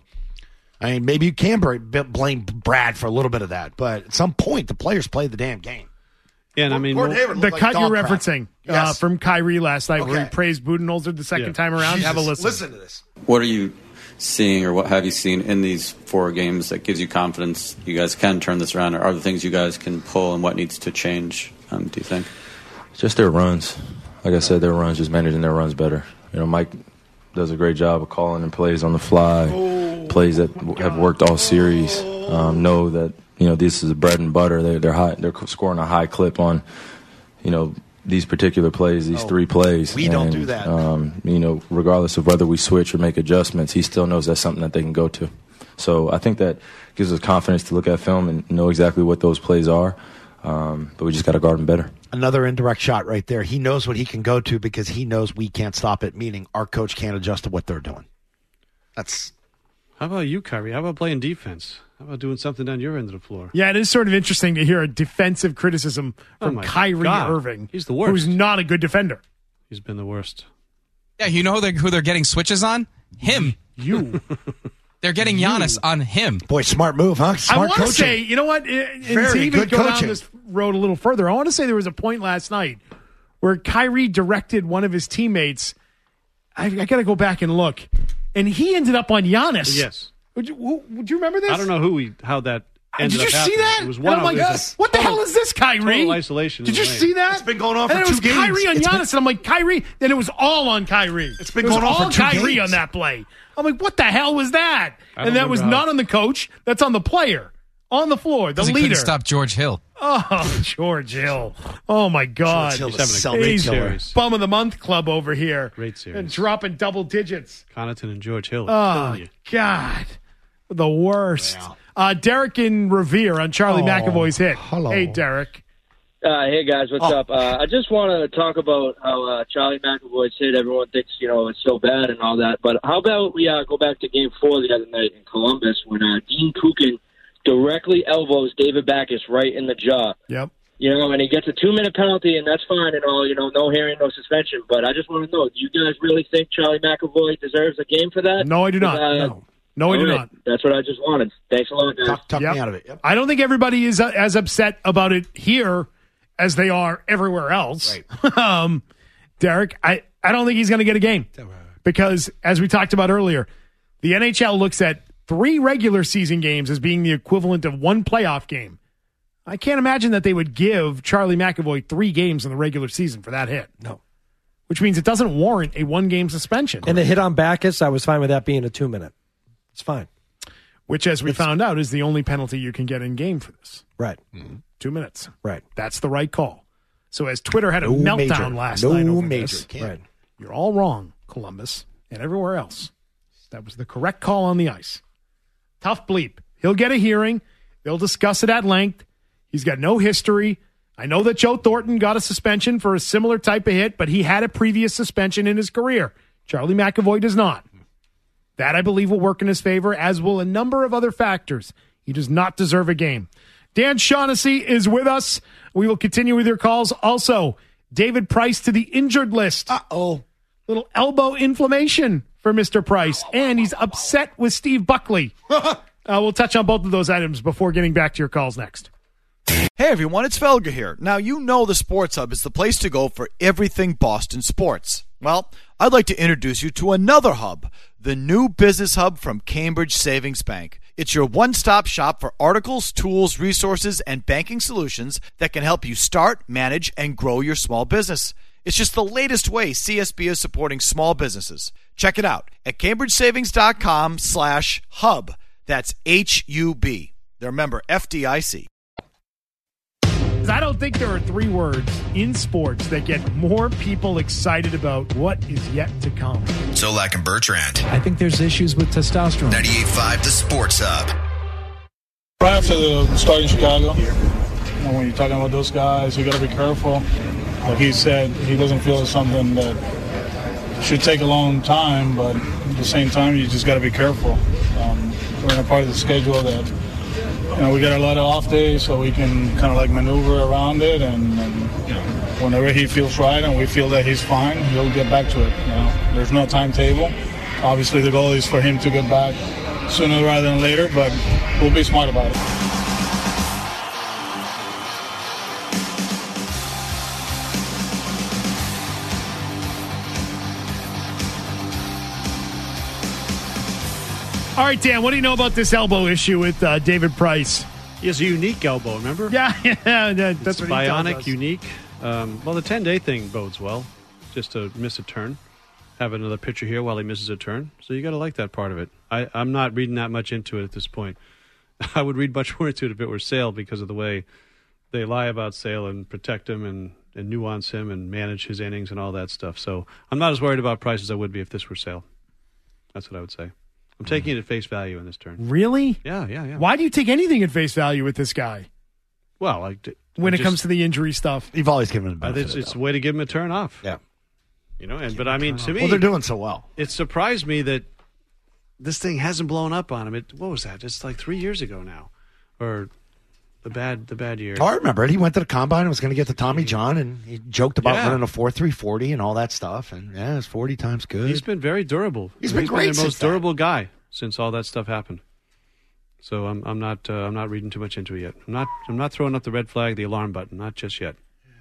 [SPEAKER 7] I mean, maybe you can blame Brad for a little bit of that, but at some point, the players play the damn game.
[SPEAKER 6] Yeah, and I mean,
[SPEAKER 4] the
[SPEAKER 7] like
[SPEAKER 4] cut you're
[SPEAKER 7] crap.
[SPEAKER 4] referencing uh,
[SPEAKER 7] Yes.
[SPEAKER 4] from Kyrie last night, where
[SPEAKER 7] Okay.
[SPEAKER 4] he praised Budenholzer the second
[SPEAKER 6] Yeah.
[SPEAKER 4] time around.
[SPEAKER 7] Jesus,
[SPEAKER 4] Have a listen.
[SPEAKER 7] Listen to this.
[SPEAKER 18] What are you seeing, or what have you seen in these four games that gives you confidence you guys can turn this around? Or are there things you guys can pull, and what needs to change, um, do you think?
[SPEAKER 9] Just their runs. Like I said, their runs, just managing their runs better. You know, Mike does a great job of calling and plays on the fly,
[SPEAKER 7] Oh,
[SPEAKER 9] plays that have worked all series. Um, know that, you know, this is bread and butter. They, they're high, they're scoring a high clip on, you know, these particular plays, these
[SPEAKER 7] Oh,
[SPEAKER 9] three plays.
[SPEAKER 7] we don't
[SPEAKER 9] And,
[SPEAKER 7] do that.
[SPEAKER 9] Um, you know, regardless of whether we switch or make adjustments, he still knows that's something that they can go to. So I think that gives us confidence to look at film and know exactly what those plays are. Um, but we just got to guard them better.
[SPEAKER 7] Another indirect shot right there. He knows what he can go to because he knows we can't stop it, meaning our coach can't adjust to what they're doing. That's.
[SPEAKER 6] How about you, Kyrie? How about playing defense? How about doing something down your end of the floor?
[SPEAKER 4] Yeah, it is sort of interesting to hear a defensive criticism
[SPEAKER 6] Oh
[SPEAKER 4] from
[SPEAKER 6] my
[SPEAKER 4] Kyrie
[SPEAKER 6] God.
[SPEAKER 4] Irving.
[SPEAKER 6] He's the worst.
[SPEAKER 4] Who's not a good defender.
[SPEAKER 6] He's been the worst.
[SPEAKER 10] Yeah, you know who they're, who they're getting switches on? Him.
[SPEAKER 4] You.
[SPEAKER 10] They're getting Giannis on him.
[SPEAKER 7] Boy, smart move, huh?
[SPEAKER 4] I
[SPEAKER 7] Smart
[SPEAKER 4] want to
[SPEAKER 7] coaching.
[SPEAKER 4] say, you know what? And
[SPEAKER 7] Very
[SPEAKER 4] to even
[SPEAKER 7] good
[SPEAKER 4] go down
[SPEAKER 7] coaching.
[SPEAKER 4] this road a little further, I want to say there was a point last night where Kyrie directed one of his teammates. I, I got to go back and look, and he ended up on Giannis.
[SPEAKER 6] Yes.
[SPEAKER 4] Would you, would you remember this?
[SPEAKER 6] I don't know who we how that ended
[SPEAKER 4] Did you
[SPEAKER 6] up
[SPEAKER 4] see
[SPEAKER 6] happening.
[SPEAKER 4] that?
[SPEAKER 6] It was
[SPEAKER 4] And
[SPEAKER 6] one
[SPEAKER 4] I'm like,
[SPEAKER 6] of us.
[SPEAKER 4] what the hell is this, Kyrie?
[SPEAKER 6] Total isolation.
[SPEAKER 4] Did
[SPEAKER 6] in
[SPEAKER 4] you
[SPEAKER 6] the lane.
[SPEAKER 4] see that?
[SPEAKER 7] It's been going on
[SPEAKER 4] and
[SPEAKER 7] for
[SPEAKER 4] it was
[SPEAKER 7] two games.
[SPEAKER 4] Kyrie on
[SPEAKER 7] It's been-
[SPEAKER 4] Giannis, and I'm like, Kyrie. Then it was all on Kyrie.
[SPEAKER 7] It's been
[SPEAKER 4] it was
[SPEAKER 7] going on for
[SPEAKER 4] all
[SPEAKER 7] two
[SPEAKER 4] Kyrie
[SPEAKER 7] games.
[SPEAKER 4] on that play. I'm like, what the hell was that?
[SPEAKER 6] I don't
[SPEAKER 4] And that was
[SPEAKER 6] remember how-
[SPEAKER 4] not on the coach. That's on the player, on the floor, the
[SPEAKER 10] Because he
[SPEAKER 4] leader.
[SPEAKER 10] couldn't stop George Hill.
[SPEAKER 4] Oh, George Hill. Oh, my God.
[SPEAKER 7] George Hill
[SPEAKER 6] He's
[SPEAKER 7] is
[SPEAKER 6] having a
[SPEAKER 7] self-
[SPEAKER 6] great
[SPEAKER 4] He's
[SPEAKER 6] series.
[SPEAKER 4] bum of the month club over here.
[SPEAKER 6] Great series.
[SPEAKER 4] And dropping double digits.
[SPEAKER 6] Connaughton and George Hill. I'm
[SPEAKER 4] Oh,
[SPEAKER 6] telling you.
[SPEAKER 4] God. The worst. Uh, Derek and Revere on Charlie
[SPEAKER 7] Oh,
[SPEAKER 4] McAvoy's hit.
[SPEAKER 7] hello.
[SPEAKER 4] Hey, Derek.
[SPEAKER 19] Uh, hey guys, what's
[SPEAKER 7] Oh.
[SPEAKER 19] up? Uh, I just want to talk about how uh, Charlie McAvoy's hit. Everyone thinks you know it's so bad and all that, but how about we uh, go back to Game Four the other night in Columbus when uh, Dean Kukin directly elbows David Backus right in the jaw.
[SPEAKER 4] Yep.
[SPEAKER 19] You know, and he gets a two-minute penalty, and that's fine and all. You know, no hearing, no suspension. But I just want to know: do you guys really think Charlie McAvoy deserves a game for that?
[SPEAKER 4] No, I do not.
[SPEAKER 19] Uh,
[SPEAKER 4] no. No, I do
[SPEAKER 19] all right.
[SPEAKER 4] not.
[SPEAKER 19] That's what I just wanted. Thanks a lot, guys.
[SPEAKER 7] Talk, talk
[SPEAKER 4] Yep.
[SPEAKER 7] me out of it. Yep.
[SPEAKER 4] I don't think everybody is uh, as upset about it here as they are everywhere else.
[SPEAKER 7] Right.
[SPEAKER 4] um, Derek, I, I don't think he's going to get a game because, as we talked about earlier, the N H L looks at three regular season games as being the equivalent of one playoff game. I can't imagine that they would give Charlie McAvoy three games in the regular season for that hit.
[SPEAKER 2] No.
[SPEAKER 4] Which means it doesn't warrant a one-game suspension.
[SPEAKER 2] And the hit on Backus, I was fine with that being a two-minute. It's fine.
[SPEAKER 4] Which, as we found out, is the only penalty you can get in game for this.
[SPEAKER 2] Right.
[SPEAKER 4] Two minutes.
[SPEAKER 2] Right.
[SPEAKER 4] That's the right call. So as Twitter had a
[SPEAKER 7] No
[SPEAKER 4] meltdown
[SPEAKER 7] major.
[SPEAKER 4] last
[SPEAKER 7] No
[SPEAKER 4] night over
[SPEAKER 7] major.
[SPEAKER 4] this,
[SPEAKER 7] Can't.
[SPEAKER 2] Right.
[SPEAKER 4] you're all wrong, Columbus, and everywhere else. That was the correct call on the ice. Tough bleep. He'll get a hearing. They'll discuss it at length. He's got no history. I know that Joe Thornton got a suspension for a similar type of hit, but he had a previous suspension in his career. Charlie McAvoy does not. That, I believe, will work in his favor, as will a number of other factors. He does not deserve a game. Dan Shaughnessy is with us. We will continue with your calls. Also, David Price to the injured list.
[SPEAKER 7] Uh-oh.
[SPEAKER 4] Little elbow inflammation for Mister Price, and he's upset with Steve Buckley. uh, we'll touch on both of those items before getting back to your calls next.
[SPEAKER 1] Hey everyone, it's Felger here. Now you know the Sports Hub is the place to go for everything Boston sports. Well, I'd like to introduce you to another hub, the new Business Hub from Cambridge Savings Bank. It's your one-stop shop for articles, tools, resources, and banking solutions that can help you start, manage, and grow your small business. It's just the latest way C S B is supporting small businesses. Check it out at cambridgesavings.com slash hub. That's H U B. They're member F D I C.
[SPEAKER 4] I don't think there are three words in sports that get more people excited about what is yet to come.
[SPEAKER 12] Solak and Bertrand.
[SPEAKER 20] I think there's issues with testosterone.
[SPEAKER 12] ninety-eight point five The Sports Hub.
[SPEAKER 21] Prior to the start in Chicago, know, when you're talking about those guys, you got to be careful. Like he said, he doesn't feel it's something that should take a long time, but at the same time, you just got to be careful. Um, we're in a part of the schedule that, you know, we got a lot of off days, so we can kind of like maneuver around it, and, and you know, whenever he feels right and we feel that he's fine, he'll get back to it. You know, there's no timetable. Obviously, the goal is for him to get back sooner rather than later, but we'll be smart about it.
[SPEAKER 4] All right, Dan, what do you know about this elbow issue with uh, David Price?
[SPEAKER 6] He has a unique elbow, remember?
[SPEAKER 4] Yeah, yeah, that, that's
[SPEAKER 6] it's
[SPEAKER 4] what he tells
[SPEAKER 6] bionic,
[SPEAKER 4] us.
[SPEAKER 6] unique. Um, well, the ten-day thing bodes well, just to miss a turn. Have another pitcher here while he misses a turn. So you got to like that part of it. I, I'm not reading that much into it at this point. I would read much more into it if it were Sale because of the way they lie about Sale and protect him and, and nuance him and manage his innings and all that stuff. So I'm not as worried about Price as I would be if this were Sale. That's what I would say. I'm taking it at face value in this turn.
[SPEAKER 4] Really?
[SPEAKER 6] Yeah, yeah, yeah.
[SPEAKER 4] Why do you take anything at face value with this guy?
[SPEAKER 6] Well, I,
[SPEAKER 4] when
[SPEAKER 6] I
[SPEAKER 4] it
[SPEAKER 6] just,
[SPEAKER 4] comes to the injury stuff,
[SPEAKER 7] you've always given him.
[SPEAKER 6] Uh, it's it's a way to give him a turn off.
[SPEAKER 7] Yeah,
[SPEAKER 6] you know. And but I mean, to me,
[SPEAKER 7] well, they're doing so well.
[SPEAKER 6] It surprised me that this thing hasn't blown up on him. It what was that? It's like three years ago now, or the bad the bad year.
[SPEAKER 7] Oh, I remember it. He went to the combine and was going to get to Tommy John, and he joked about
[SPEAKER 6] Yeah.
[SPEAKER 7] running a four three forty and all that stuff. And yeah, it's forty times good.
[SPEAKER 6] He's been very durable.
[SPEAKER 7] He's been great
[SPEAKER 6] the
[SPEAKER 7] since
[SPEAKER 6] most
[SPEAKER 7] then.
[SPEAKER 6] durable guy since all that stuff happened. So I'm I'm not uh, I'm not reading too much into it yet. I'm not I'm not throwing up the red flag, the alarm button, not just yet.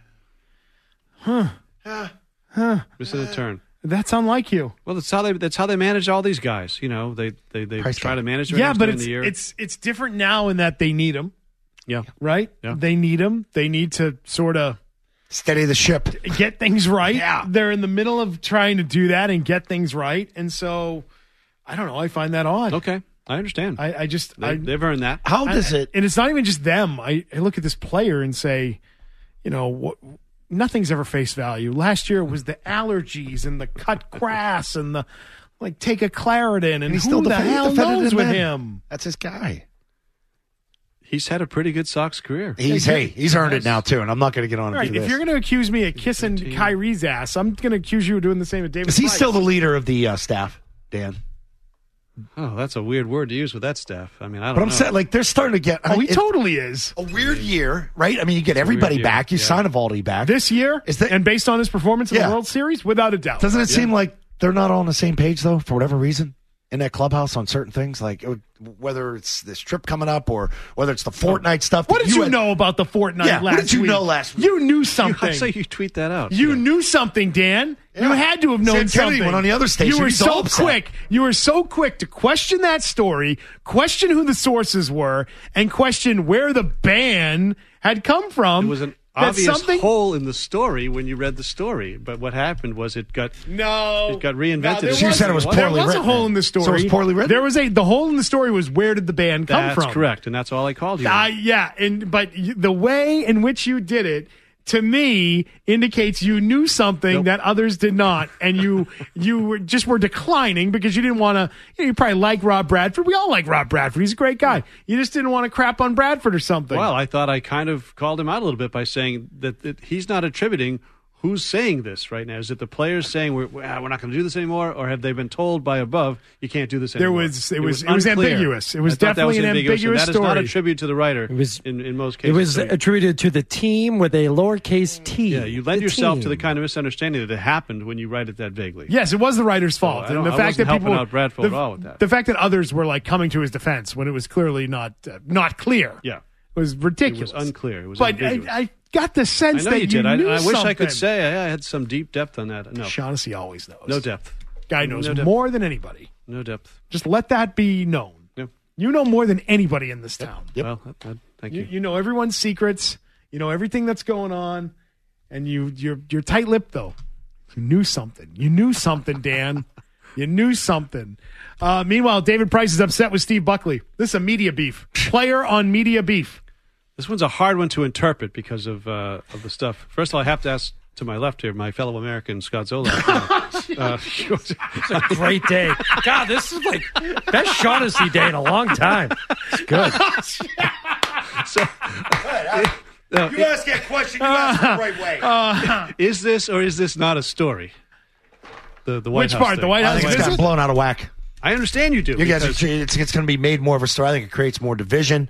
[SPEAKER 4] huh? Huh?
[SPEAKER 6] Missing a turn.
[SPEAKER 4] That's unlike you.
[SPEAKER 6] Well, that's how they that's how they manage all these guys. You know, they they, they
[SPEAKER 7] Price
[SPEAKER 6] try
[SPEAKER 7] tag.
[SPEAKER 6] to manage their
[SPEAKER 4] Yeah,
[SPEAKER 6] innings
[SPEAKER 4] but
[SPEAKER 6] during
[SPEAKER 4] it's
[SPEAKER 6] the year.
[SPEAKER 4] it's it's different now in that they need him,
[SPEAKER 6] yeah,
[SPEAKER 4] right?
[SPEAKER 6] Yeah.
[SPEAKER 4] They need him. They need to sort of
[SPEAKER 7] steady the ship,
[SPEAKER 4] get things right.
[SPEAKER 7] Yeah.
[SPEAKER 4] They're in the middle of trying to do that and get things right, and so I don't know. I find that odd.
[SPEAKER 6] Okay, I understand.
[SPEAKER 4] I, I just
[SPEAKER 6] They,
[SPEAKER 4] I,
[SPEAKER 6] they've earned that.
[SPEAKER 7] How does
[SPEAKER 4] I-
[SPEAKER 7] it?
[SPEAKER 4] And it's not even just them. I, I look at this player and say, you know, what, nothing's ever face value. Last year it was the allergies and the cut grass and the like take a Claritin and,
[SPEAKER 7] And he's
[SPEAKER 4] who
[SPEAKER 7] still
[SPEAKER 4] the
[SPEAKER 7] defending-
[SPEAKER 4] hell
[SPEAKER 7] defended
[SPEAKER 4] knows
[SPEAKER 7] him
[SPEAKER 4] with
[SPEAKER 7] then.
[SPEAKER 4] him?
[SPEAKER 7] That's his guy.
[SPEAKER 6] He's had a pretty good Sox career.
[SPEAKER 7] He's hey, he's earned it now too, and I'm not going to get on
[SPEAKER 4] All
[SPEAKER 7] him
[SPEAKER 4] right,
[SPEAKER 7] for
[SPEAKER 4] if
[SPEAKER 7] this.
[SPEAKER 4] you're going to accuse me of kissing Kyrie's ass, I'm going to accuse you of doing the same with David.
[SPEAKER 7] Is he
[SPEAKER 4] Price.
[SPEAKER 7] still the leader of the uh, staff, Dan?
[SPEAKER 6] Oh, that's a weird word to use with that staff. I mean, I don't
[SPEAKER 7] But I'm
[SPEAKER 6] know.
[SPEAKER 7] saying, like, they're starting to get.
[SPEAKER 4] Oh, he
[SPEAKER 7] it-
[SPEAKER 4] totally is.
[SPEAKER 7] A weird year, right? I mean, you get everybody
[SPEAKER 6] year,
[SPEAKER 7] back. You
[SPEAKER 6] yeah.
[SPEAKER 7] sign Evaldi back.
[SPEAKER 4] This year,
[SPEAKER 7] Is that-
[SPEAKER 4] and based on his performance in
[SPEAKER 7] Yeah.
[SPEAKER 4] the World Series, without a doubt.
[SPEAKER 7] Doesn't it
[SPEAKER 6] Yeah.
[SPEAKER 7] seem like they're not all on the same page, though, for whatever reason, in that clubhouse on certain things? Like, it would- whether it's this trip coming up or whether it's the Fortnite stuff.
[SPEAKER 4] What
[SPEAKER 7] that
[SPEAKER 4] did you
[SPEAKER 7] had-
[SPEAKER 4] know about the Fortnite
[SPEAKER 7] Yeah,
[SPEAKER 4] last
[SPEAKER 7] what did you
[SPEAKER 4] week?
[SPEAKER 7] know last week?
[SPEAKER 4] You knew
[SPEAKER 6] I
[SPEAKER 4] something.
[SPEAKER 6] say you tweet that out.
[SPEAKER 4] You knew something, Dan. You
[SPEAKER 7] Yeah.
[SPEAKER 4] had to have known
[SPEAKER 7] Sam Kennedy
[SPEAKER 4] something.
[SPEAKER 7] went on the other station.
[SPEAKER 4] You were
[SPEAKER 7] He's all
[SPEAKER 4] so
[SPEAKER 7] upset.
[SPEAKER 4] quick. You were so quick to question that story, question who the sources were, and question where the ban had come from.
[SPEAKER 6] It was an
[SPEAKER 4] That
[SPEAKER 6] obvious
[SPEAKER 4] something-
[SPEAKER 6] hole in the story when you read the story, but what happened was it got
[SPEAKER 4] No,
[SPEAKER 6] it got
[SPEAKER 4] No,
[SPEAKER 6] reinvented.
[SPEAKER 4] there
[SPEAKER 7] She said it was
[SPEAKER 4] wasn't.
[SPEAKER 7] poorly
[SPEAKER 4] There was
[SPEAKER 7] written.
[SPEAKER 4] a hole in the story.
[SPEAKER 7] So it was poorly written?
[SPEAKER 4] There was a the hole in the story was where did the ban come
[SPEAKER 6] That's
[SPEAKER 4] from?
[SPEAKER 6] correct, and that's all I called you.
[SPEAKER 4] Uh, yeah, and but y- the way in which you did it, to me, indicates you knew something
[SPEAKER 6] Nope.
[SPEAKER 4] that others did not, and you you were, just were declining because you didn't want to. You, know, you probably like Rob Bradford. We all like Rob Bradford. He's a great guy. You just didn't want to crap on Bradford or something.
[SPEAKER 6] Well, I thought I kind of called him out a little bit by saying that, that he's not attributing who's saying this right now. Is it the players saying we're we're not going to do this anymore, or have they been told by above you can't do this
[SPEAKER 4] There
[SPEAKER 6] anymore?
[SPEAKER 4] was- it was- it was
[SPEAKER 6] unclear.
[SPEAKER 4] ambiguous. It was
[SPEAKER 6] I thought that was
[SPEAKER 4] definitely an
[SPEAKER 6] ambiguous, and
[SPEAKER 4] ambiguous
[SPEAKER 6] That is not a
[SPEAKER 4] story.
[SPEAKER 6] tribute to the writer.
[SPEAKER 2] It was-
[SPEAKER 6] in, in most
[SPEAKER 2] It
[SPEAKER 6] cases.
[SPEAKER 2] was
[SPEAKER 6] So-
[SPEAKER 2] attributed to the team with a lowercase t.
[SPEAKER 6] yeah, you lend
[SPEAKER 2] The
[SPEAKER 6] yourself to
[SPEAKER 2] team.
[SPEAKER 6] the kind of misunderstanding that it happened when you write it that vaguely.
[SPEAKER 4] Yes, it was the writer's fault,
[SPEAKER 6] I
[SPEAKER 4] and
[SPEAKER 6] don't-
[SPEAKER 4] the
[SPEAKER 6] I
[SPEAKER 4] fact
[SPEAKER 6] wasn't
[SPEAKER 4] that
[SPEAKER 6] helping
[SPEAKER 4] people
[SPEAKER 6] out Bradford
[SPEAKER 4] the,
[SPEAKER 6] at all with that.
[SPEAKER 4] the fact that others were like coming to his defense when it was clearly not uh, not clear.
[SPEAKER 6] Yeah.
[SPEAKER 4] was ridiculous.
[SPEAKER 6] It was unclear. It was
[SPEAKER 4] but I,
[SPEAKER 6] ambiguous.
[SPEAKER 4] I got the
[SPEAKER 6] I
[SPEAKER 4] sense
[SPEAKER 6] know
[SPEAKER 4] that
[SPEAKER 6] you did.
[SPEAKER 4] knew
[SPEAKER 6] I, I wish I
[SPEAKER 4] something.
[SPEAKER 6] could say I, I had some deep depth on that. No,
[SPEAKER 4] Shaughnessy always knows.
[SPEAKER 6] no depth.
[SPEAKER 4] Guy knows
[SPEAKER 6] No depth.
[SPEAKER 4] more than anybody.
[SPEAKER 6] No depth.
[SPEAKER 4] Just let that be known.
[SPEAKER 6] Yep.
[SPEAKER 4] You know more than anybody in this town.
[SPEAKER 6] Well, I, I, thank
[SPEAKER 4] You,
[SPEAKER 6] you.
[SPEAKER 4] you know everyone's secrets. You know everything that's going on, and you you're you're tight-lipped though. You knew something. You knew something, Dan. You knew something. Uh, meanwhile, David Price is upset with Steve Buckley. This is a media beef. Player on media beef.
[SPEAKER 6] This one's a hard one to interpret because of uh, of the stuff. First of all, I have to ask to my left here, my fellow American Scott Zola. uh,
[SPEAKER 2] It's a great day. God, this is like best Shaughnessy day in a long time. It's good.
[SPEAKER 6] so, No,
[SPEAKER 7] You ask that question, you ask it the right way.
[SPEAKER 4] Uh,
[SPEAKER 6] is this or is this not a story? The the White
[SPEAKER 4] Which
[SPEAKER 6] House
[SPEAKER 4] part?
[SPEAKER 6] thing.
[SPEAKER 4] The White
[SPEAKER 7] I
[SPEAKER 4] House
[SPEAKER 7] think it's
[SPEAKER 4] visit?
[SPEAKER 7] got blown out of whack.
[SPEAKER 6] I understand you do.
[SPEAKER 7] You guys,
[SPEAKER 6] because-
[SPEAKER 7] it's, it's going to be made more of a story. I think it creates more division.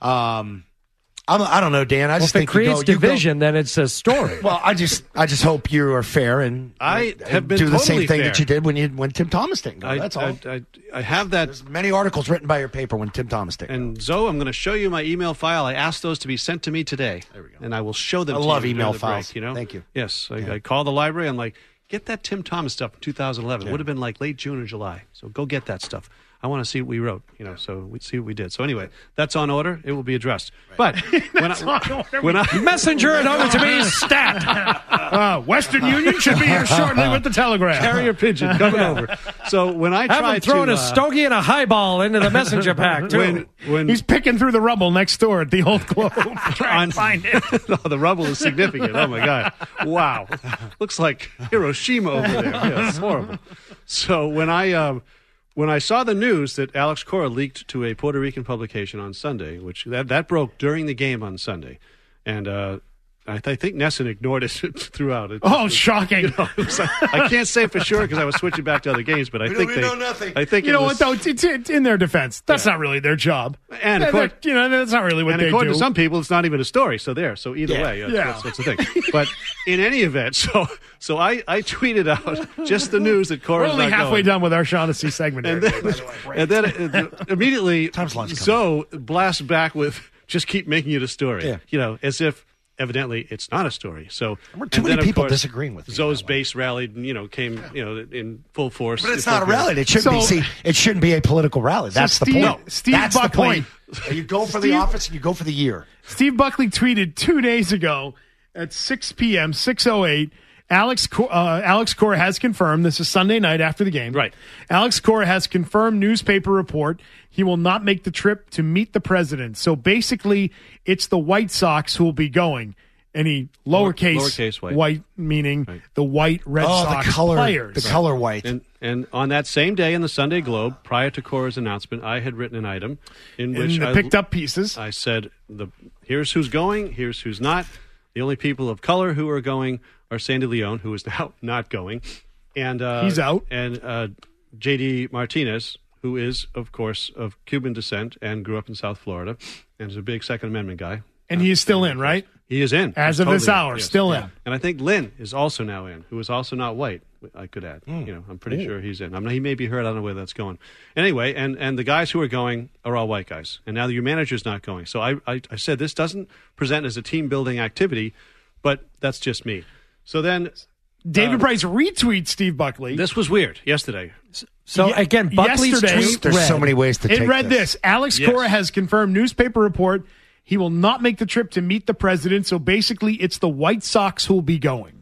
[SPEAKER 7] Um, I'm, I don't know, Dan. I
[SPEAKER 2] Well,
[SPEAKER 7] just
[SPEAKER 2] if it
[SPEAKER 7] think
[SPEAKER 2] creates
[SPEAKER 7] you go, you go-
[SPEAKER 2] division, then it's a story.
[SPEAKER 7] Well, I just, I just hope you are fair and
[SPEAKER 6] I
[SPEAKER 7] and
[SPEAKER 6] have been
[SPEAKER 7] do the
[SPEAKER 6] totally
[SPEAKER 7] same thing
[SPEAKER 6] fair.
[SPEAKER 7] that you did when you when Tim Thomas didn't go.
[SPEAKER 6] I,
[SPEAKER 7] That's all.
[SPEAKER 6] I, I, I have that.
[SPEAKER 7] There's many articles written by your paper when Tim Thomas didn't.
[SPEAKER 6] And Zoe, I'm going to show you my email file. I asked those to be sent to me today. There we go. And I will show them
[SPEAKER 7] I
[SPEAKER 6] to
[SPEAKER 7] love
[SPEAKER 6] you during
[SPEAKER 7] email
[SPEAKER 6] the
[SPEAKER 7] files.
[SPEAKER 6] break, you know?
[SPEAKER 7] Thank you.
[SPEAKER 6] Yes. I, I call the library. I'm like, get that Tim Thomas stuff from two thousand eleven. It would have been like late June or July. So go get that stuff. I want to see what we wrote, you know, so we see what we did. So anyway, that's on order. It will be addressed. But when I, when I
[SPEAKER 2] messenger it over to me, stat.
[SPEAKER 4] Uh, Western Union should be here shortly with the telegram.
[SPEAKER 6] Carrier pigeon coming over. So when I
[SPEAKER 2] Have him
[SPEAKER 6] tried
[SPEAKER 2] throwing
[SPEAKER 6] to
[SPEAKER 2] a stogie and a highball into the messenger pack, too.
[SPEAKER 6] When, when
[SPEAKER 4] He's picking through the rubble next door at the old Globe. Trying to find it.
[SPEAKER 6] no, the rubble is significant. Oh my God! Wow, looks like Hiroshima over there. Yeah, it's horrible. So when I um, when I saw the news that Alex Cora leaked to a Puerto Rican publication on Sunday, which that that broke during the game on Sunday, and uh, I, th- I think Nesson ignored it throughout. It,
[SPEAKER 4] Oh,
[SPEAKER 6] it-
[SPEAKER 4] shocking.
[SPEAKER 6] you know, it was like- I can't say for sure because I was switching back to other games, but I
[SPEAKER 7] We
[SPEAKER 6] think
[SPEAKER 7] don't
[SPEAKER 6] they
[SPEAKER 7] know nothing.
[SPEAKER 6] I think
[SPEAKER 4] You
[SPEAKER 6] it
[SPEAKER 4] know
[SPEAKER 6] was,
[SPEAKER 4] what, though? It's, it's, it's in their defense. That's not really their job.
[SPEAKER 6] And
[SPEAKER 4] They're-
[SPEAKER 6] according-
[SPEAKER 4] they're- you know, that's not really what
[SPEAKER 6] and
[SPEAKER 4] they
[SPEAKER 6] according
[SPEAKER 4] do.
[SPEAKER 6] to some people, it's not even a story. So there. So either
[SPEAKER 7] Yeah.
[SPEAKER 6] way, that's,
[SPEAKER 4] Yeah.
[SPEAKER 6] that's, that's the thing. But in any event, so so I, I tweeted out just the news that
[SPEAKER 4] We're
[SPEAKER 6] Cora's
[SPEAKER 4] only
[SPEAKER 6] not
[SPEAKER 4] halfway
[SPEAKER 6] going.
[SPEAKER 4] done with our Shaughnessy segment.
[SPEAKER 6] And
[SPEAKER 4] here,
[SPEAKER 6] then,
[SPEAKER 4] by the way.
[SPEAKER 6] and then uh, immediately,
[SPEAKER 7] Time's lunch
[SPEAKER 6] Zoe blasts back with just keep making it a story.
[SPEAKER 7] Yeah.
[SPEAKER 6] You know, as if evidently it's not a story. So
[SPEAKER 7] We're too
[SPEAKER 6] and
[SPEAKER 7] many
[SPEAKER 6] then, of
[SPEAKER 7] people
[SPEAKER 6] course,
[SPEAKER 7] disagreeing with me
[SPEAKER 6] Zoe's base rallied and you know came you know in full force.
[SPEAKER 7] But it's
[SPEAKER 6] in full
[SPEAKER 7] not a rally.
[SPEAKER 6] force.
[SPEAKER 7] It shouldn't be.
[SPEAKER 4] So-
[SPEAKER 7] See, it shouldn't be a political rally. That's
[SPEAKER 4] Steve-
[SPEAKER 7] the point.
[SPEAKER 4] Steve
[SPEAKER 7] That's
[SPEAKER 4] Buckley-
[SPEAKER 7] the point. You go for the
[SPEAKER 4] Steve-
[SPEAKER 7] office and you go for the year.
[SPEAKER 4] Steve Buckley tweeted two days ago at six p.m., six oh eight, Alex Co- uh, Alex Cora has confirmed, this is Sunday night after the game.
[SPEAKER 6] Right.
[SPEAKER 4] Alex Cora has confirmed newspaper report he will not make the trip to meet the president. So basically, it's the White Sox who will be going. Any lowercase,
[SPEAKER 6] Lowercase white.
[SPEAKER 4] meaning
[SPEAKER 6] Right.
[SPEAKER 4] the white Red
[SPEAKER 7] Oh,
[SPEAKER 4] Sox
[SPEAKER 7] the color,
[SPEAKER 4] players.
[SPEAKER 7] the color white.
[SPEAKER 6] And and on that same day in the Sunday Globe, prior to Cora's announcement, I had written an item in which
[SPEAKER 4] And the
[SPEAKER 6] I
[SPEAKER 4] picked up pieces.
[SPEAKER 6] I said, "The here's who's going, here's who's not. The only people of color who are going are Sandy Leon, who is now not going, and uh,
[SPEAKER 4] He's out.
[SPEAKER 6] and uh, J D Martinez, who is of course of Cuban descent and grew up in South Florida, and is a big Second Amendment guy.
[SPEAKER 4] And he is still in, right?
[SPEAKER 6] He is in
[SPEAKER 4] As
[SPEAKER 6] He's
[SPEAKER 4] of this
[SPEAKER 6] totally in,
[SPEAKER 4] hour,
[SPEAKER 6] yes.
[SPEAKER 4] still in.
[SPEAKER 6] And I think Lynn is also now in, who is also not white. I could add.
[SPEAKER 4] Hmm.
[SPEAKER 6] You know, I'm pretty sure he's in. I mean, he may be hurt. I don't know where that's going. Anyway, and, and the guys who are going are all white guys. And now your manager's not going. So I, I, I said this doesn't present as a team building activity, but that's just me. So then
[SPEAKER 4] David
[SPEAKER 6] uh,
[SPEAKER 4] Price retweets Steve Buckley.
[SPEAKER 6] this was weird yesterday.
[SPEAKER 2] So,
[SPEAKER 4] Ye-
[SPEAKER 2] again, Buckley's
[SPEAKER 4] yesterday-
[SPEAKER 2] tweet
[SPEAKER 7] There's
[SPEAKER 2] read,
[SPEAKER 7] so many ways to
[SPEAKER 4] It
[SPEAKER 7] take
[SPEAKER 4] read this. Alex
[SPEAKER 6] Yes.
[SPEAKER 4] Cora has confirmed newspaper report he will not make the trip to meet the president. So basically, it's the White Sox who will be going.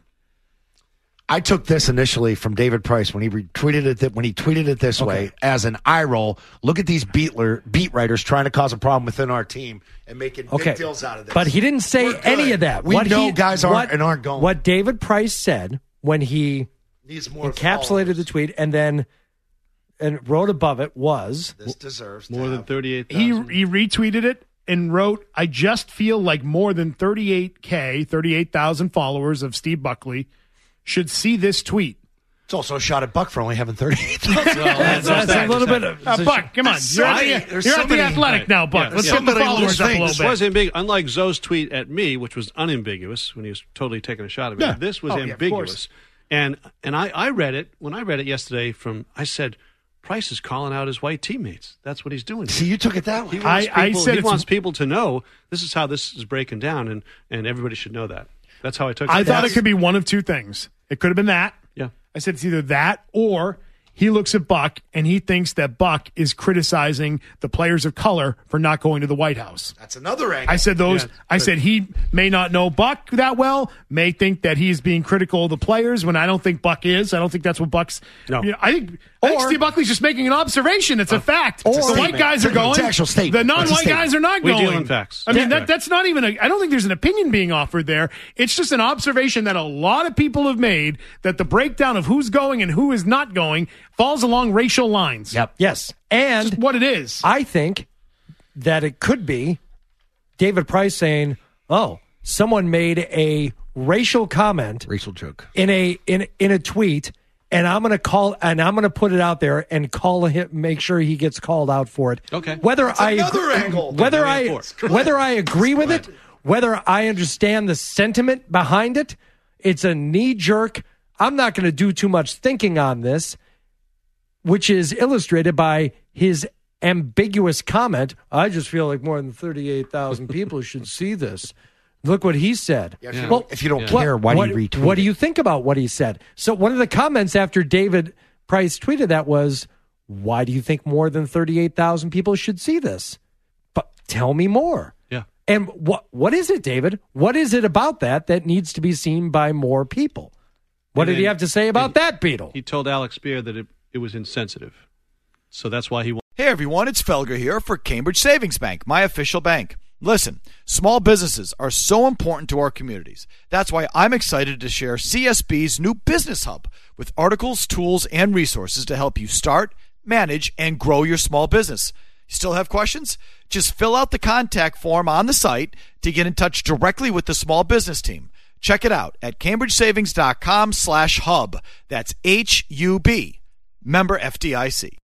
[SPEAKER 7] I took this initially from David Price when he retweeted it. That when he tweeted it this way as an eye roll. Look at these beatler, beat writers trying to cause a problem within our team and making
[SPEAKER 2] Okay.
[SPEAKER 7] big deals out of this.
[SPEAKER 2] But he didn't say
[SPEAKER 7] We're good.
[SPEAKER 2] any of that.
[SPEAKER 7] We
[SPEAKER 2] What
[SPEAKER 7] know
[SPEAKER 2] he-
[SPEAKER 7] guys aren't
[SPEAKER 2] what-
[SPEAKER 7] and aren't going.
[SPEAKER 2] What David Price said when he
[SPEAKER 7] Needs more
[SPEAKER 2] encapsulated
[SPEAKER 7] followers.
[SPEAKER 2] the tweet and then and wrote above it was
[SPEAKER 7] This deserves to
[SPEAKER 6] More than
[SPEAKER 7] have-
[SPEAKER 6] thirty-eight
[SPEAKER 4] He
[SPEAKER 6] thousand.
[SPEAKER 4] he retweeted it and wrote, "I just feel like more than thirty-eight K, thirty-eight thousand followers of Steve Buckley should see this tweet."
[SPEAKER 7] It's also a shot at Buck for only having thirty-eight.
[SPEAKER 2] that's, that's a little bit of
[SPEAKER 4] Uh, Buck, come on, you're, at the,
[SPEAKER 7] there's
[SPEAKER 4] you're
[SPEAKER 7] so
[SPEAKER 4] at the
[SPEAKER 7] many-
[SPEAKER 4] athletic
[SPEAKER 6] Right.
[SPEAKER 4] now, Buck.
[SPEAKER 6] Yeah.
[SPEAKER 4] Let's
[SPEAKER 6] Yeah.
[SPEAKER 4] get the
[SPEAKER 7] Somebody
[SPEAKER 4] followers
[SPEAKER 7] loose
[SPEAKER 4] up a
[SPEAKER 7] things.
[SPEAKER 4] little
[SPEAKER 6] This
[SPEAKER 4] bit.
[SPEAKER 6] was ambiguous. Unlike Zoe's tweet at me, which was unambiguous when he was totally taking a shot at me.
[SPEAKER 4] Yeah.
[SPEAKER 6] This was
[SPEAKER 4] Oh, yeah, of
[SPEAKER 6] ambiguous.
[SPEAKER 4] course.
[SPEAKER 6] and and I, I read it when I read it yesterday from I said Price is calling out his white teammates. That's what he's doing.
[SPEAKER 7] See, you took it that way.
[SPEAKER 6] He wants,
[SPEAKER 4] I- I
[SPEAKER 6] people,
[SPEAKER 4] said
[SPEAKER 6] he
[SPEAKER 4] it's-
[SPEAKER 6] wants people to know this is how this is breaking down, and, and everybody should know that. That's how I took it.
[SPEAKER 4] I thought it
[SPEAKER 6] That's-
[SPEAKER 4] could be one of two things. It could have been that.
[SPEAKER 6] Yeah.
[SPEAKER 4] I said it's either that or he looks at Buck and he thinks that Buck is criticizing the players of color for not going to the White House.
[SPEAKER 7] That's another angle.
[SPEAKER 4] I said those.
[SPEAKER 6] Yeah,
[SPEAKER 4] I
[SPEAKER 6] but-
[SPEAKER 4] said he may not know Buck that well, may think that he's being critical of the players when I don't think Buck is. I don't think that's what Buck's.
[SPEAKER 6] No.
[SPEAKER 4] You know, I think. I think
[SPEAKER 7] Or-
[SPEAKER 4] Steve Buckley's just making an observation. It's a fact.
[SPEAKER 7] Or-
[SPEAKER 4] the white
[SPEAKER 7] statement.
[SPEAKER 4] guys are
[SPEAKER 7] It's an
[SPEAKER 4] going.
[SPEAKER 7] actual statement.
[SPEAKER 4] The
[SPEAKER 7] It's a
[SPEAKER 4] non-white
[SPEAKER 7] statement.
[SPEAKER 4] guys are not
[SPEAKER 6] We
[SPEAKER 4] going.
[SPEAKER 6] deal in facts.
[SPEAKER 4] I mean,
[SPEAKER 6] Yeah.
[SPEAKER 4] that, that's not even. A, I don't think there's an opinion being offered there. It's just an observation that a lot of people have made that the breakdown of who's going and who is not going falls along racial lines.
[SPEAKER 7] Yep.
[SPEAKER 2] yes. And
[SPEAKER 4] What it is.
[SPEAKER 2] I think that it could be David Price saying, "Oh, someone made a racial comment,
[SPEAKER 7] racial joke
[SPEAKER 2] in a in in a tweet, and I'm going to call and I'm going to put it out there and call him, make sure he gets called out for it.
[SPEAKER 6] Okay.
[SPEAKER 2] Whether
[SPEAKER 6] That's
[SPEAKER 2] I
[SPEAKER 6] another
[SPEAKER 2] agree,
[SPEAKER 6] angle.
[SPEAKER 2] whether
[SPEAKER 6] Yeah,
[SPEAKER 2] I
[SPEAKER 6] of course.
[SPEAKER 2] whether I agree with it, whether I understand the sentiment behind it, it's a knee jerk. I'm not going to do too much thinking on this, which is illustrated by his ambiguous comment. I just feel like more than thirty-eight thousand people should see this. Look what he said.
[SPEAKER 7] Yeah, if you don't- if you don't
[SPEAKER 2] what-
[SPEAKER 7] care, why do you
[SPEAKER 2] what-
[SPEAKER 7] retweet
[SPEAKER 2] What do
[SPEAKER 7] it?
[SPEAKER 2] you think about what he said? So one of the comments after David Price tweeted that was, why do you think more than thirty-eight thousand people should see this? But tell me more.
[SPEAKER 6] Yeah.
[SPEAKER 2] And what what is it, David? What is it about that that needs to be seen by more people? What
[SPEAKER 6] And
[SPEAKER 2] did he
[SPEAKER 6] then-
[SPEAKER 2] have to say about that, Beetle?
[SPEAKER 6] He told Alex Spear that it, it was insensitive. So that's why he won.
[SPEAKER 1] Hey everyone, it's Felger here for Cambridge Savings Bank, my official bank. Listen, small businesses are so important to our communities. That's why I'm excited to share C S B's new Business Hub with articles, tools, and resources to help you start, manage, and grow your small business. You still have questions? Just fill out the contact form on the site to get in touch directly with the small business team. Check it out at cambridgesavings.com slash hub. That's H U B. Member F D I C.